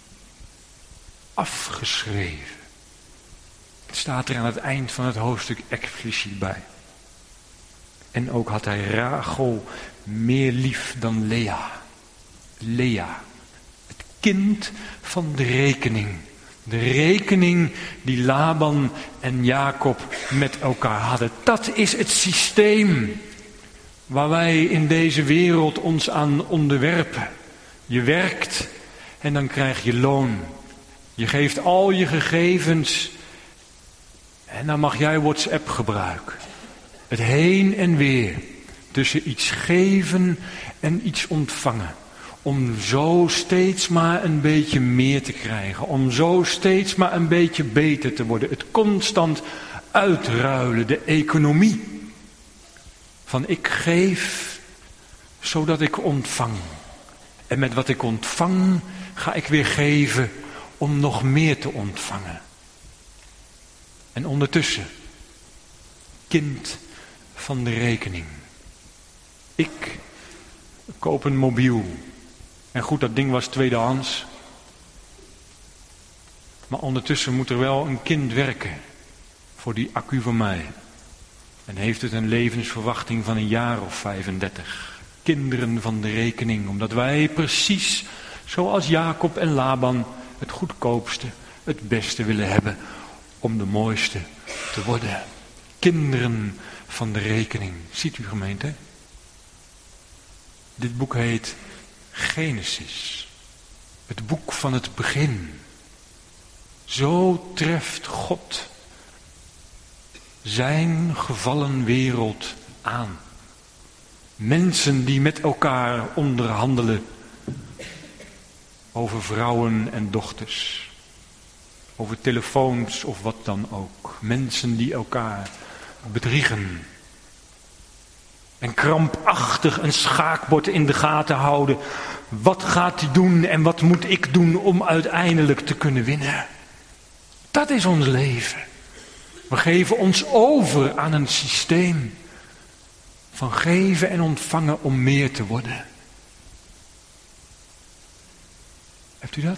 Afgeschreven. Het staat er aan het eind van het hoofdstuk expliciet bij. En ook had hij Rachel meer lief dan Lea. Lea, het kind van de rekening. De rekening die Laban en Jacob met elkaar hadden. Dat is het systeem waar wij in deze wereld ons aan onderwerpen. Je werkt en dan krijg je loon. Je geeft al je gegevens en dan mag jij WhatsApp gebruiken. Het heen en weer tussen iets geven en iets ontvangen. Om zo steeds maar een beetje meer te krijgen. Om zo steeds maar een beetje beter te worden. Het constant uitruilen, de economie. Van ik geef zodat ik ontvang. En met wat ik ontvang ga ik weer geven om nog meer te ontvangen. En ondertussen, kind van de rekening. Ik koop een mobiel. En goed, dat ding was tweedehands. Maar ondertussen moet er wel een kind werken voor die accu van mij. En heeft het een levensverwachting van een jaar of 35. Kinderen van de rekening, omdat wij precies zoals Jacob en Laban het goedkoopste, het beste willen hebben om de mooiste te worden. Kinderen van de rekening. Ziet u, gemeente? Dit boek heet Genesis. Het boek van het begin. Zo treft God zijn gevallen wereld aan. Mensen die met elkaar onderhandelen over vrouwen en dochters. Over telefoons of wat dan ook. Mensen die elkaar bedriegen. En krampachtig een schaakbord in de gaten houden. Wat gaat hij doen en wat moet ik doen om uiteindelijk te kunnen winnen? Dat is ons leven. We geven ons over aan een systeem van geven en ontvangen om meer te worden. Hebt u dat?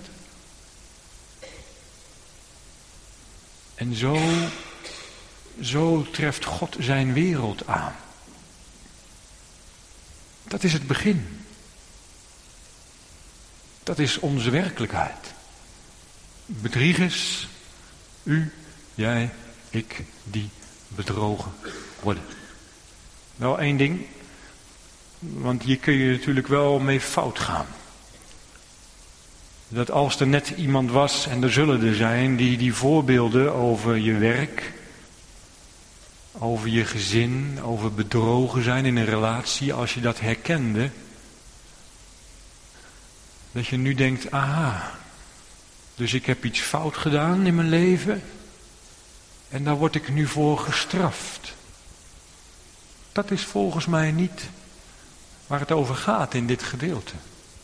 En zo treft God zijn wereld aan. Dat is het begin. Dat is onze werkelijkheid. Bedriegers, u, jij, ik, die bedrogen worden. Wel één ding, want hier kun je natuurlijk wel mee fout gaan. Dat als er net iemand was, en er zullen er zijn, die voorbeelden over je werk, over je gezin, over bedrogen zijn in een relatie, als je dat herkende, dat je nu denkt, aha, dus ik heb iets fout gedaan in mijn leven en daar word ik nu voor gestraft. Dat is volgens mij niet waar het over gaat in dit gedeelte.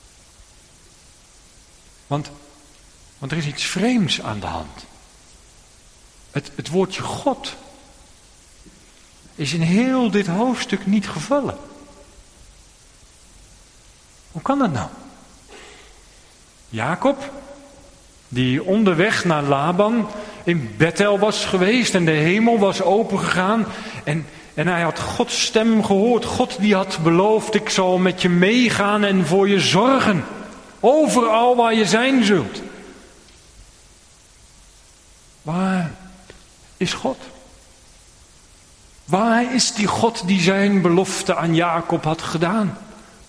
Want er is iets vreemds aan de hand. Het woordje God is in heel dit hoofdstuk niet gevallen. Hoe kan dat nou? Jacob, die onderweg naar Laban in Bethel was geweest en de hemel was opengegaan en hij had Gods stem gehoord. God die had beloofd, ik zal met je meegaan en voor je zorgen. Overal waar je zijn zult. Waar is God? Waar is die God die zijn belofte aan Jacob had gedaan?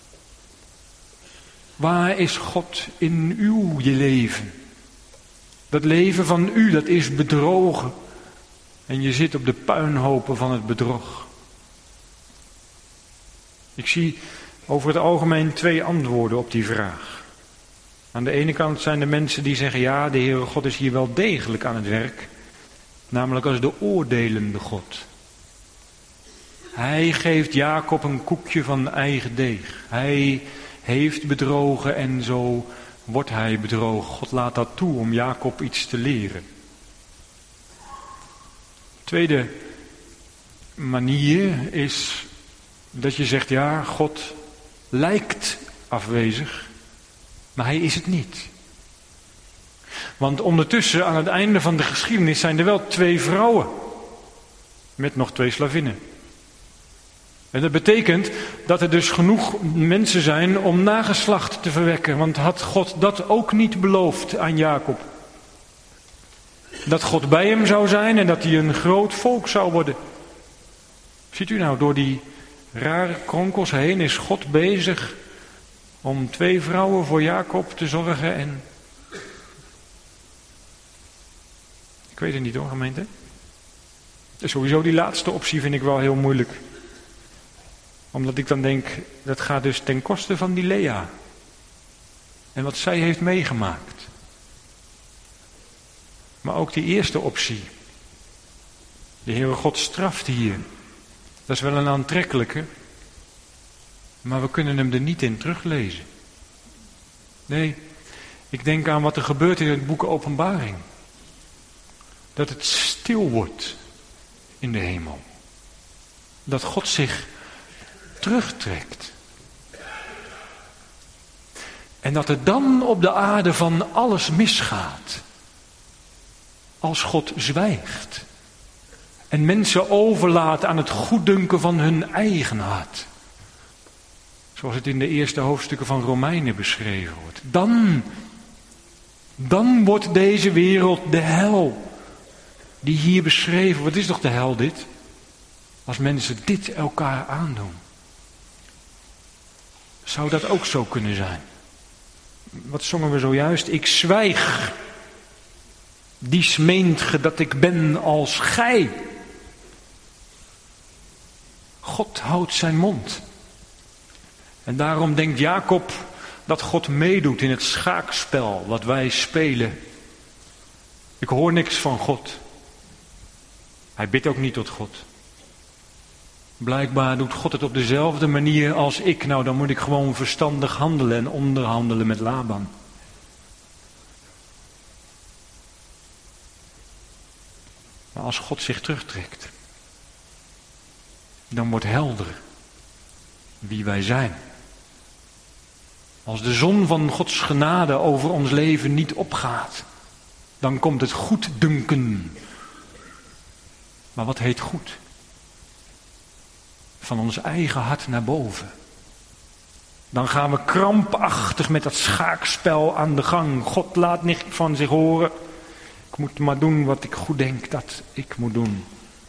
Waar is God in je leven? Dat leven van u, dat is bedrogen. En je zit op de puinhopen van het bedrog. Ik zie over het algemeen 2 antwoorden op die vraag. Aan de ene kant zijn er mensen die zeggen, ja, de Heere God is hier wel degelijk aan het werk. Namelijk als de oordelende God. Hij geeft Jacob een koekje van eigen deeg. Hij heeft bedrogen en zo wordt hij bedrogen. God laat dat toe om Jacob iets te leren. Tweede manier is dat je zegt, ja, God lijkt afwezig, maar hij is het niet. Want ondertussen, aan het einde van de geschiedenis, zijn er wel 2 vrouwen. Met nog 2 slavinnen. En dat betekent dat er dus genoeg mensen zijn om nageslacht te verwekken. Want had God dat ook niet beloofd aan Jacob? Dat God bij hem zou zijn en dat hij een groot volk zou worden. Ziet u nou, door die rare kronkels heen is God bezig om 2 vrouwen voor Jacob te zorgen en... Ik weet het niet hoor, gemeente. Dus sowieso die laatste optie vind ik wel heel moeilijk. Omdat ik dan denk, dat gaat dus ten koste van die Lea. En wat zij heeft meegemaakt. Maar ook die eerste optie. De Heere God straft hier. Dat is wel een aantrekkelijke. Maar we kunnen hem er niet in teruglezen. Nee, ik denk aan wat er gebeurt in het boek Openbaring. Dat het stil wordt in de hemel. Dat God zich terugtrekt. En dat er dan op de aarde van alles misgaat. Als God zwijgt. en mensen overlaat aan het goeddunken van hun eigen hart. Zoals het in de eerste hoofdstukken van Romeinen beschreven wordt. Dan wordt deze wereld de hel. Die hier beschreven wordt. Wat is toch de hel dit? Als mensen dit elkaar aandoen. Zou dat ook zo kunnen zijn? Wat zongen we zojuist? Ik zwijg. Dies meent ge dat ik ben als gij. God houdt zijn mond. En daarom denkt Jacob dat God meedoet in het schaakspel wat wij spelen. Ik hoor niks van God. Hij bidt ook niet tot God. Blijkbaar doet God het op dezelfde manier als ik. Nou, dan moet ik gewoon verstandig handelen en onderhandelen met Laban. Maar als God zich terugtrekt, dan wordt helder wie wij zijn. Als de zon van Gods genade over ons leven niet opgaat, dan komt het goeddunken. Maar wat heet goed? Van ons eigen hart naar boven. Dan gaan we krampachtig met dat schaakspel aan de gang. God laat niet van zich horen. Ik moet maar doen wat ik goed denk dat ik moet doen.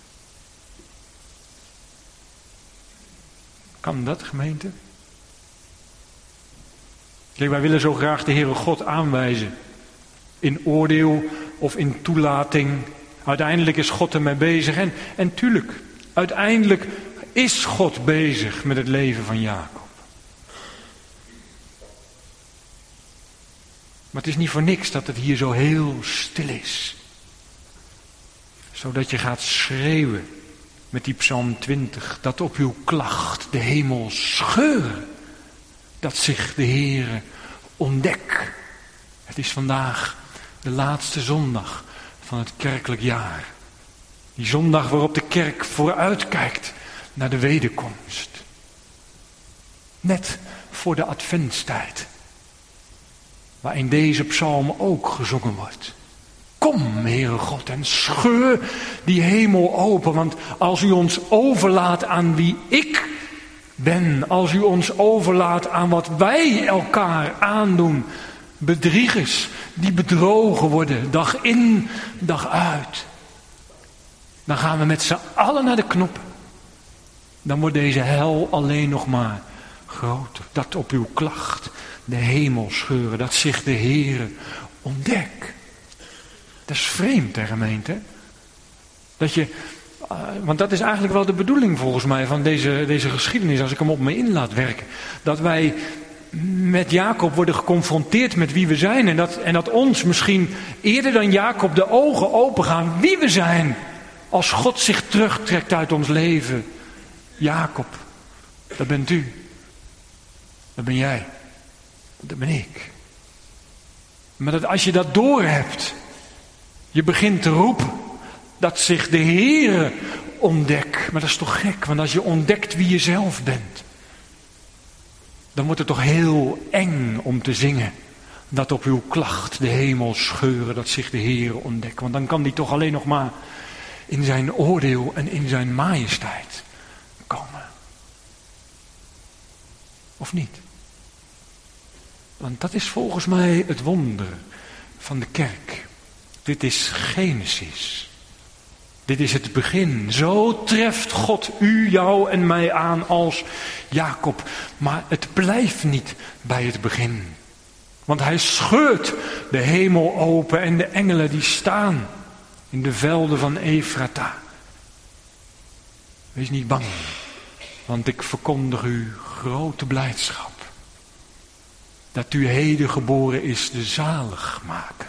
Kan dat, gemeente? Kijk, wij willen zo graag de Heere God aanwijzen. In oordeel of in toelating. Uiteindelijk is God ermee bezig. En tuurlijk, uiteindelijk is God bezig met het leven van Jacob. Maar het is niet voor niks dat het hier zo heel stil is. Zodat je gaat schreeuwen met die Psalm 20. Dat op uw klacht de hemel scheuren. Dat zich de Heere ontdek. Het is vandaag de laatste zondag van het kerkelijk jaar. Die zondag waarop de kerk vooruitkijkt naar de wederkomst. Net voor de adventstijd. Waarin deze psalm ook gezongen wordt. Kom, Heere God, en scheur die hemel open. Want als u ons overlaat aan wie ik ben. Als u ons overlaat aan wat wij elkaar aandoen. Bedriegers die bedrogen worden, dag in, dag uit. Dan gaan we met z'n allen naar de knoppen. Dan wordt deze hel alleen nog maar groter. Dat op uw klacht de hemel scheuren. Dat zich de Heere ontdek. Dat is vreemd, hè, gemeente. Dat je, want dat is eigenlijk wel de bedoeling volgens mij van deze geschiedenis. Als ik hem op me in laat werken. Dat wij met Jacob worden geconfronteerd met wie we zijn. En dat ons misschien eerder dan Jacob de ogen open gaan wie we zijn. Als God zich terugtrekt uit ons leven. Jacob, dat bent u. Dat ben jij. Dat ben ik. Maar dat als je dat doorhebt, je begint te roepen dat zich de Heere ontdekt. Maar dat is toch gek, want als je ontdekt wie je zelf bent, dan wordt het toch heel eng om te zingen. Dat op uw klacht de hemel scheuren, dat zich de Heere ontdekt. Want dan kan die toch alleen nog maar in zijn oordeel en in zijn majesteit komen. Of niet? Want dat is volgens mij het wonder van de kerk. Dit is Genesis. Dit is het begin. Zo treft God u, jou en mij aan als Jacob. Maar het blijft niet bij het begin. Want hij scheurt de hemel open en de engelen die staan in de velden van Efrata. Wees niet bang, want ik verkondig u grote blijdschap. Dat u heden geboren is, de zaligmaker.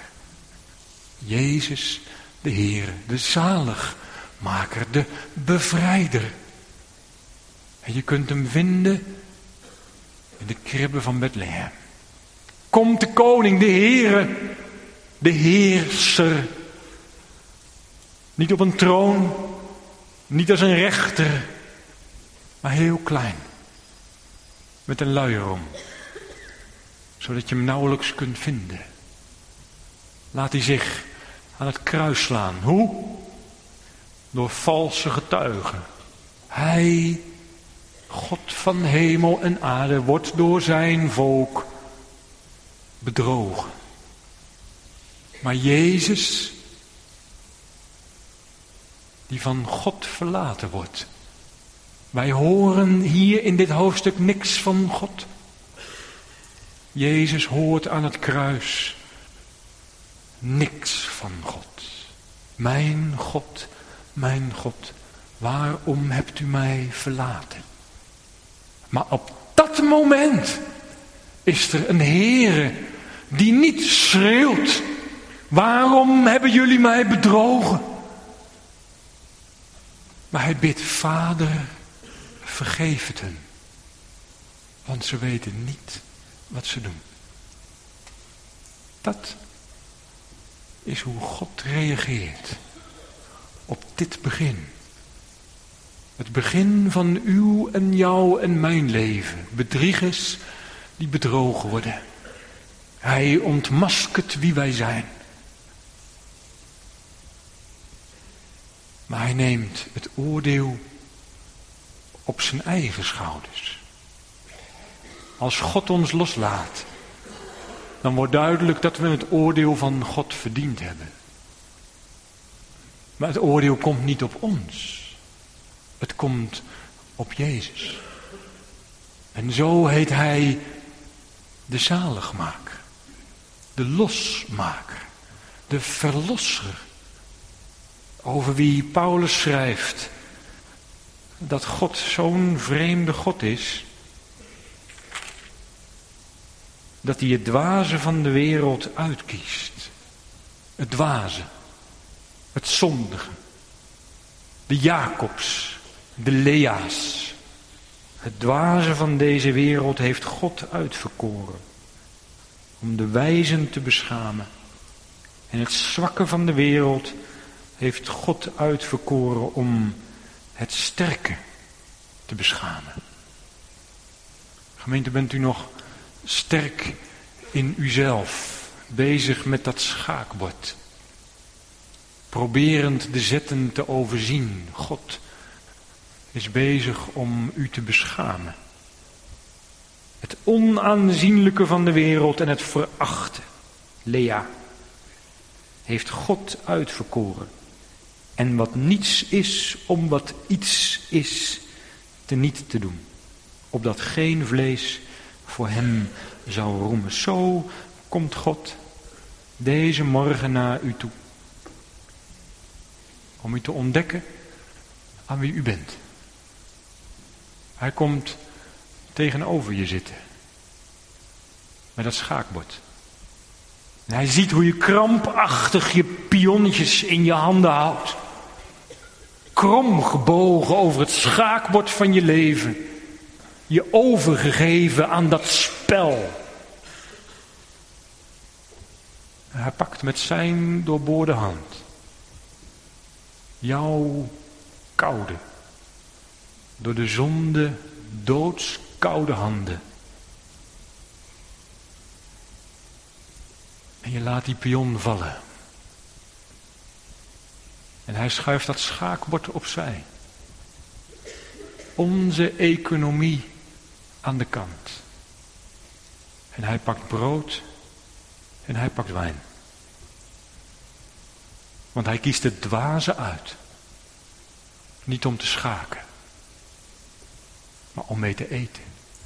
Jezus de Heer, de zaligmaker, de bevrijder. En je kunt hem vinden in de kribbe van Bethlehem. Komt de koning, de Heere, de heerser. Niet op een troon, niet als een rechter, maar heel klein. Met een luier om. Zodat je hem nauwelijks kunt vinden. Laat hij zich aan het kruis slaan. Hoe? door valse getuigen. Hij, God van hemel en aarde, wordt door zijn volk bedrogen. Maar Jezus, die van God verlaten wordt. Wij horen hier in dit hoofdstuk niks van God. Jezus hoort aan het kruis niks van God. Mijn God, waarom hebt u mij verlaten? Maar op dat moment is er een Heere die niet schreeuwt. Waarom hebben jullie mij bedrogen? Maar hij bidt, Vader, vergeef het hen. Want ze weten niet wat ze doen. Dat is hoe God reageert op dit begin. Het begin van uw en jouw en mijn leven. Bedriegers die bedrogen worden. Hij ontmaskert wie wij zijn. Maar hij neemt het oordeel op zijn eigen schouders. Als God ons loslaat, dan wordt duidelijk dat we het oordeel van God verdiend hebben. Maar het oordeel komt niet op ons. Het komt op Jezus. En zo heet hij de zaligmaker, de losmaker, de verlosser. Over wie Paulus schrijft dat God zo'n vreemde God is, dat hij het dwaze van de wereld uitkiest. Het dwaze, het zondige, de Jacobs, de Lea's. Het dwaze van deze wereld heeft God uitverkoren om de wijzen te beschamen. En het zwakke van de wereld heeft God uitverkoren om het sterke te beschamen. Gemeente, bent u nog sterk in uzelf, bezig met dat schaakbord, proberend de zetten te overzien? God is bezig om u te beschamen. Het onaanzienlijke van de wereld en het verachten, Lea, heeft God uitverkoren. En wat niets is, om wat iets is, teniet te doen. Opdat geen vlees voor hem zou roemen. Zo komt God deze morgen naar u toe. Om u te ontdekken aan wie u bent. Hij komt tegenover je zitten. Met dat schaakbord. En hij ziet hoe je krampachtig je pionnetjes in je handen houdt. Krom gebogen over het schaakbord van je leven. Je overgegeven aan dat spel. En hij pakt met zijn doorboorde hand jouw koude, door de zonde doodskoude handen. En je laat die pion vallen. En hij schuift dat schaakbord opzij. Onze economie aan de kant. En hij pakt brood en hij pakt wijn. Want hij kiest het dwaze uit. Niet om te schaken, maar om mee te eten.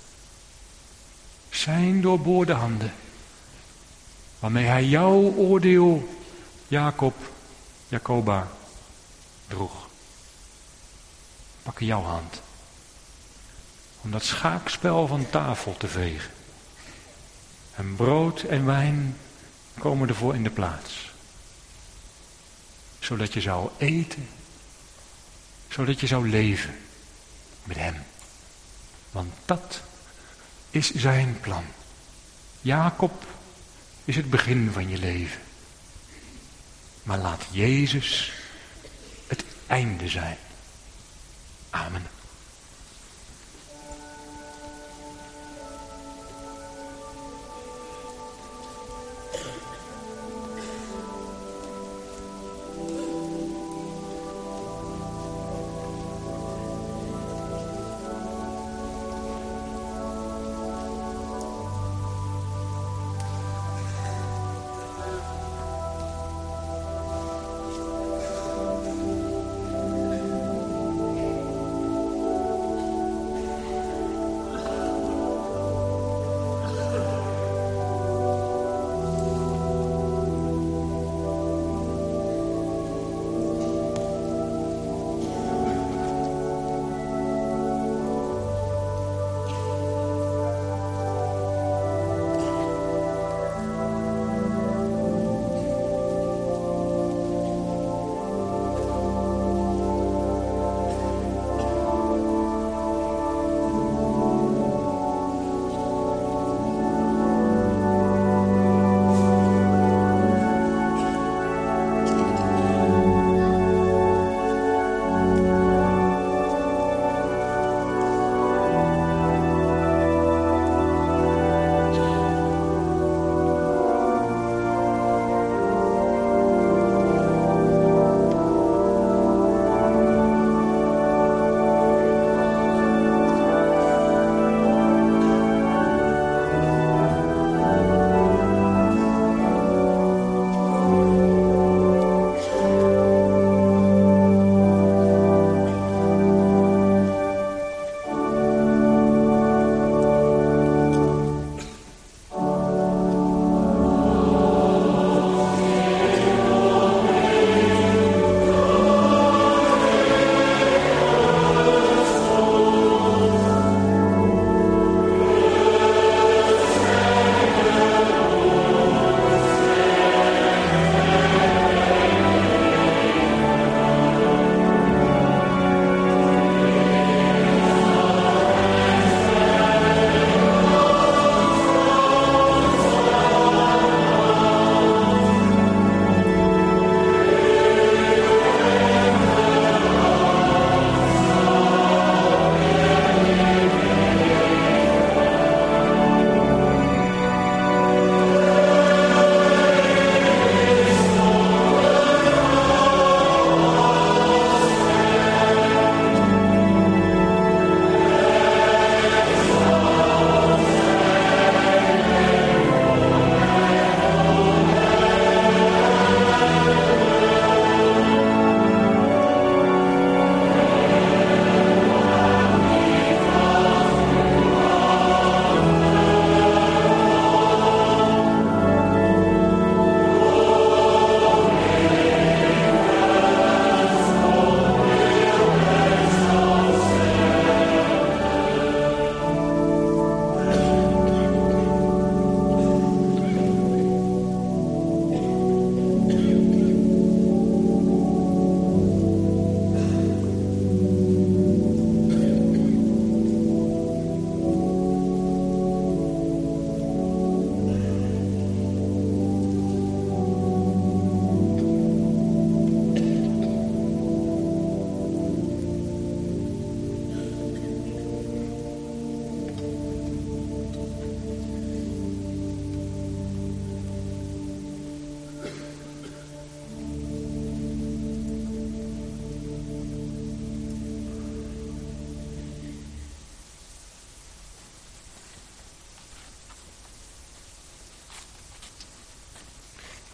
Zijn doorboorde handen, waarmee hij jouw oordeel, Jacoba, droeg. Pakken jouw hand. Om dat schaakspel van tafel te vegen. En brood en wijn komen ervoor in de plaats. Zodat je zou eten. Zodat je zou leven met hem. Want dat is zijn plan. Jacob is het begin van je leven. Maar laat Jezus het einde zijn. Amen.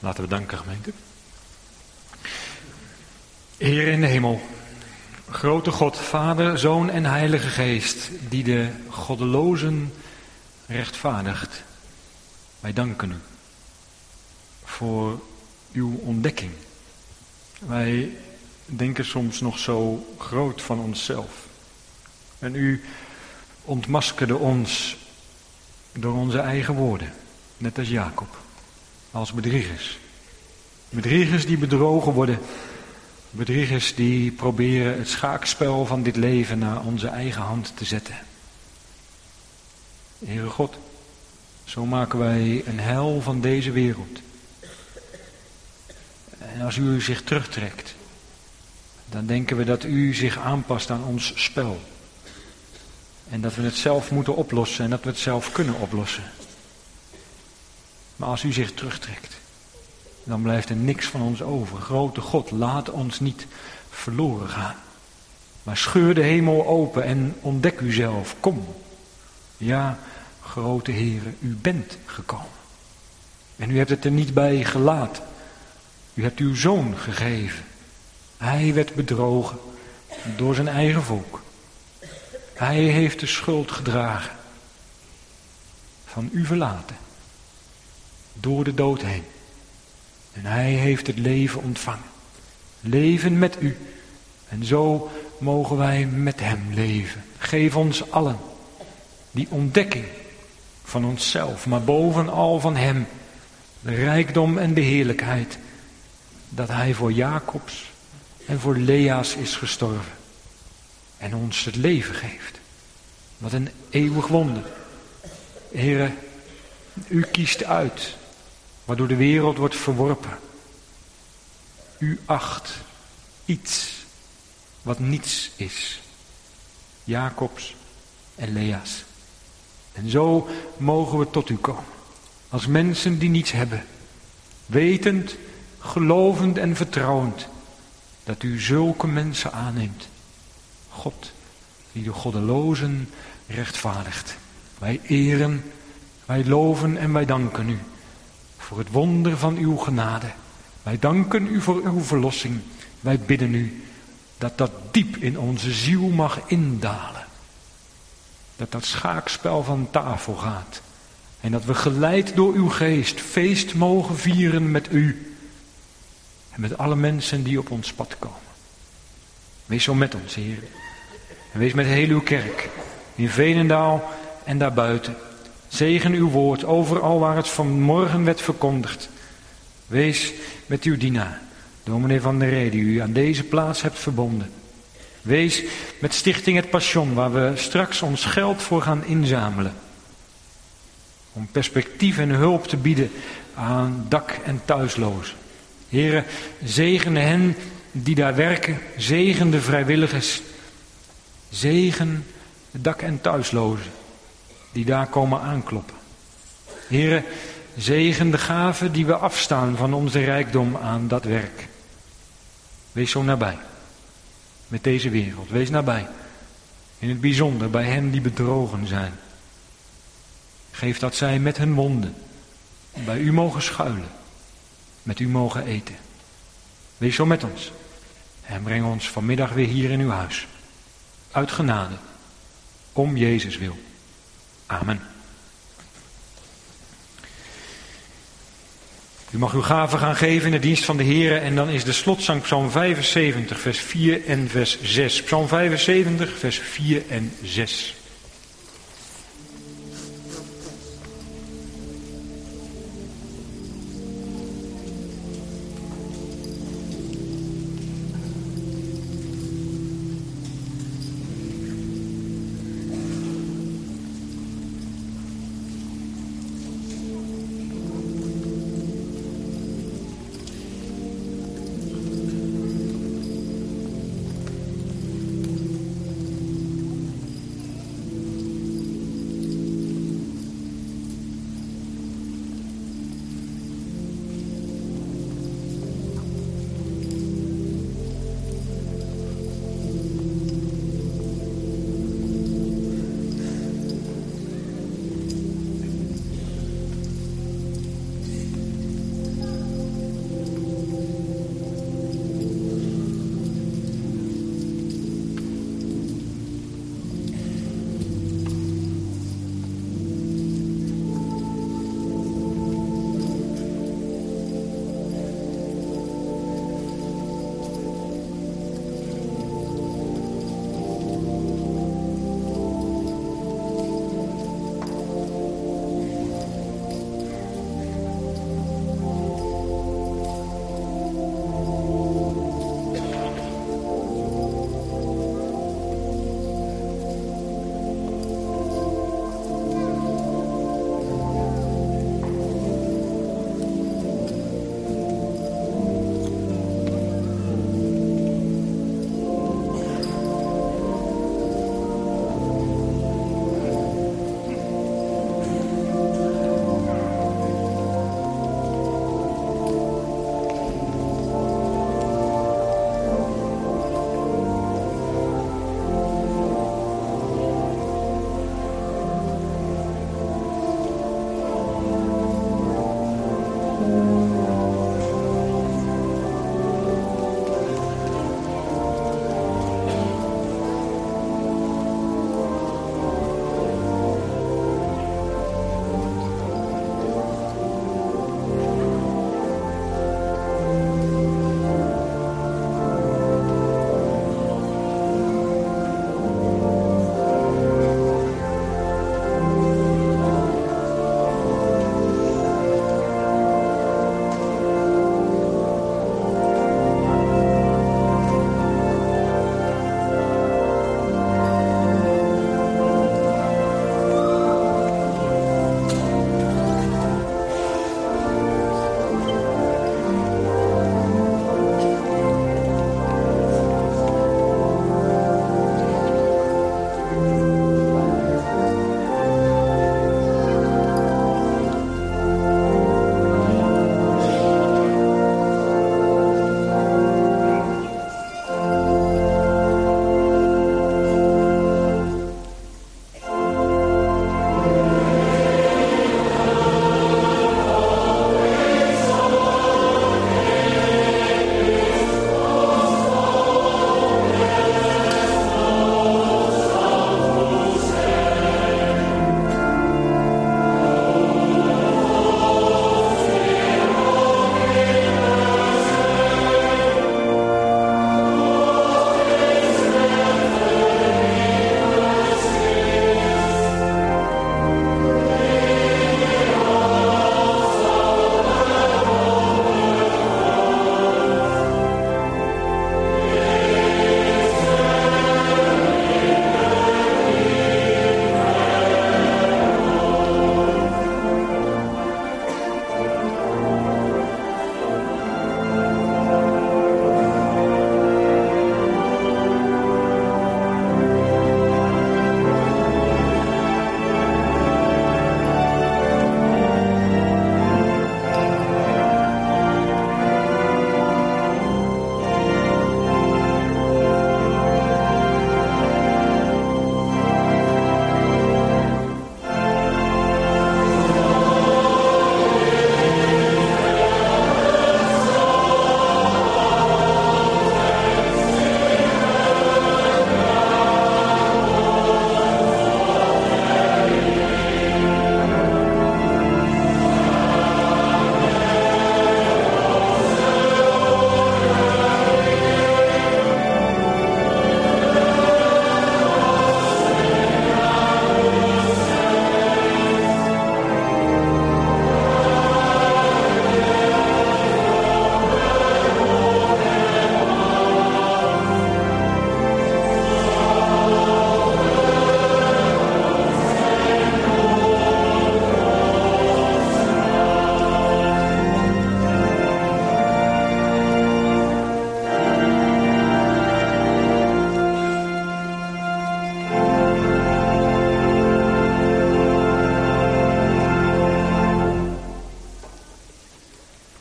Laten we danken, gemeente. Heer in de hemel, grote God, Vader, Zoon en Heilige Geest, die de goddelozen rechtvaardigt. Wij danken u voor uw ontdekking. Wij denken soms nog zo groot van onszelf. En u ontmaskerde ons door onze eigen woorden, net als Jacob, als bedriegers. Bedriegers die bedrogen worden, bedriegers die proberen het schaakspel van dit leven naar onze eigen hand te zetten. Heere God, zo maken wij een hel van deze wereld. En als u zich terugtrekt, dan denken we dat u zich aanpast aan ons spel. En dat we het zelf moeten oplossen en dat we het zelf kunnen oplossen. Maar als u zich terugtrekt, dan blijft er niks van ons over. Grote God, laat ons niet verloren gaan. Maar scheur de hemel open en ontdek uzelf. Kom. Ja, grote Heere, u bent gekomen. En u hebt het er niet bij gelaten. U hebt uw zoon gegeven. Hij werd bedrogen door zijn eigen volk. Hij heeft de schuld gedragen. Van u verlaten. Door de dood heen. En hij heeft het leven ontvangen. Leven met u. En zo mogen wij met hem leven. Geef ons allen die ontdekking van onszelf, maar bovenal van hem. De rijkdom en de heerlijkheid. Dat hij voor Jacobs en voor Lea's is gestorven. En ons het leven geeft. Wat een eeuwig wonder. Heere, u kiest uit. Waardoor de wereld wordt verworpen. U acht iets wat niets is. Jacobs en Lea's. En zo mogen we tot u komen. Als mensen die niets hebben. Wetend, gelovend en vertrouwend. Dat u zulke mensen aanneemt. God, die de goddelozen rechtvaardigt. Wij eren, wij loven en wij danken u. Voor het wonder van uw genade. Wij danken u voor uw verlossing. Wij bidden u dat dat diep in onze ziel mag indalen. Dat dat schaakspel van tafel gaat. En dat we geleid door uw geest feest mogen vieren met u. En met alle mensen die op ons pad komen. Wees zo met ons, Heer. En wees met heel uw kerk. In Veenendaal en daarbuiten. Zegen uw woord overal waar het vanmorgen werd verkondigd. Wees met uw dienaar, dominee Van der Ree, die u aan deze plaats hebt verbonden. Wees met Stichting Het Passion, waar we straks ons geld voor gaan inzamelen. Om perspectief en hulp te bieden aan dak- en thuislozen. Heere, zegene hen die daar werken, zegen de vrijwilligers. Zegen de dak- en thuislozen die daar komen aankloppen. Heere, zegen de gaven die we afstaan van onze rijkdom aan dat werk. Wees zo nabij met deze wereld. Wees nabij. In het bijzonder bij hen die bedrogen zijn. Geef dat zij met hun wonden bij u mogen schuilen. Met u mogen eten. Wees zo met ons. En breng ons vanmiddag weer hier in uw huis. Uit genade. Om Jezus wil. Amen. U mag uw gaven gaan geven in de dienst van de Here. En dan is de slotzang Psalm 75 vers 4 en vers 6. Psalm 75 vers 4 en 6.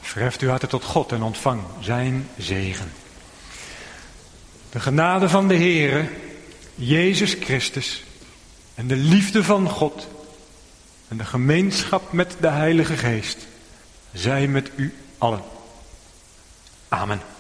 Verheft uw harten tot God en ontvang zijn zegen. De genade van de Heere, Jezus Christus, en de liefde van God en de gemeenschap met de Heilige Geest, zij met u allen. Amen.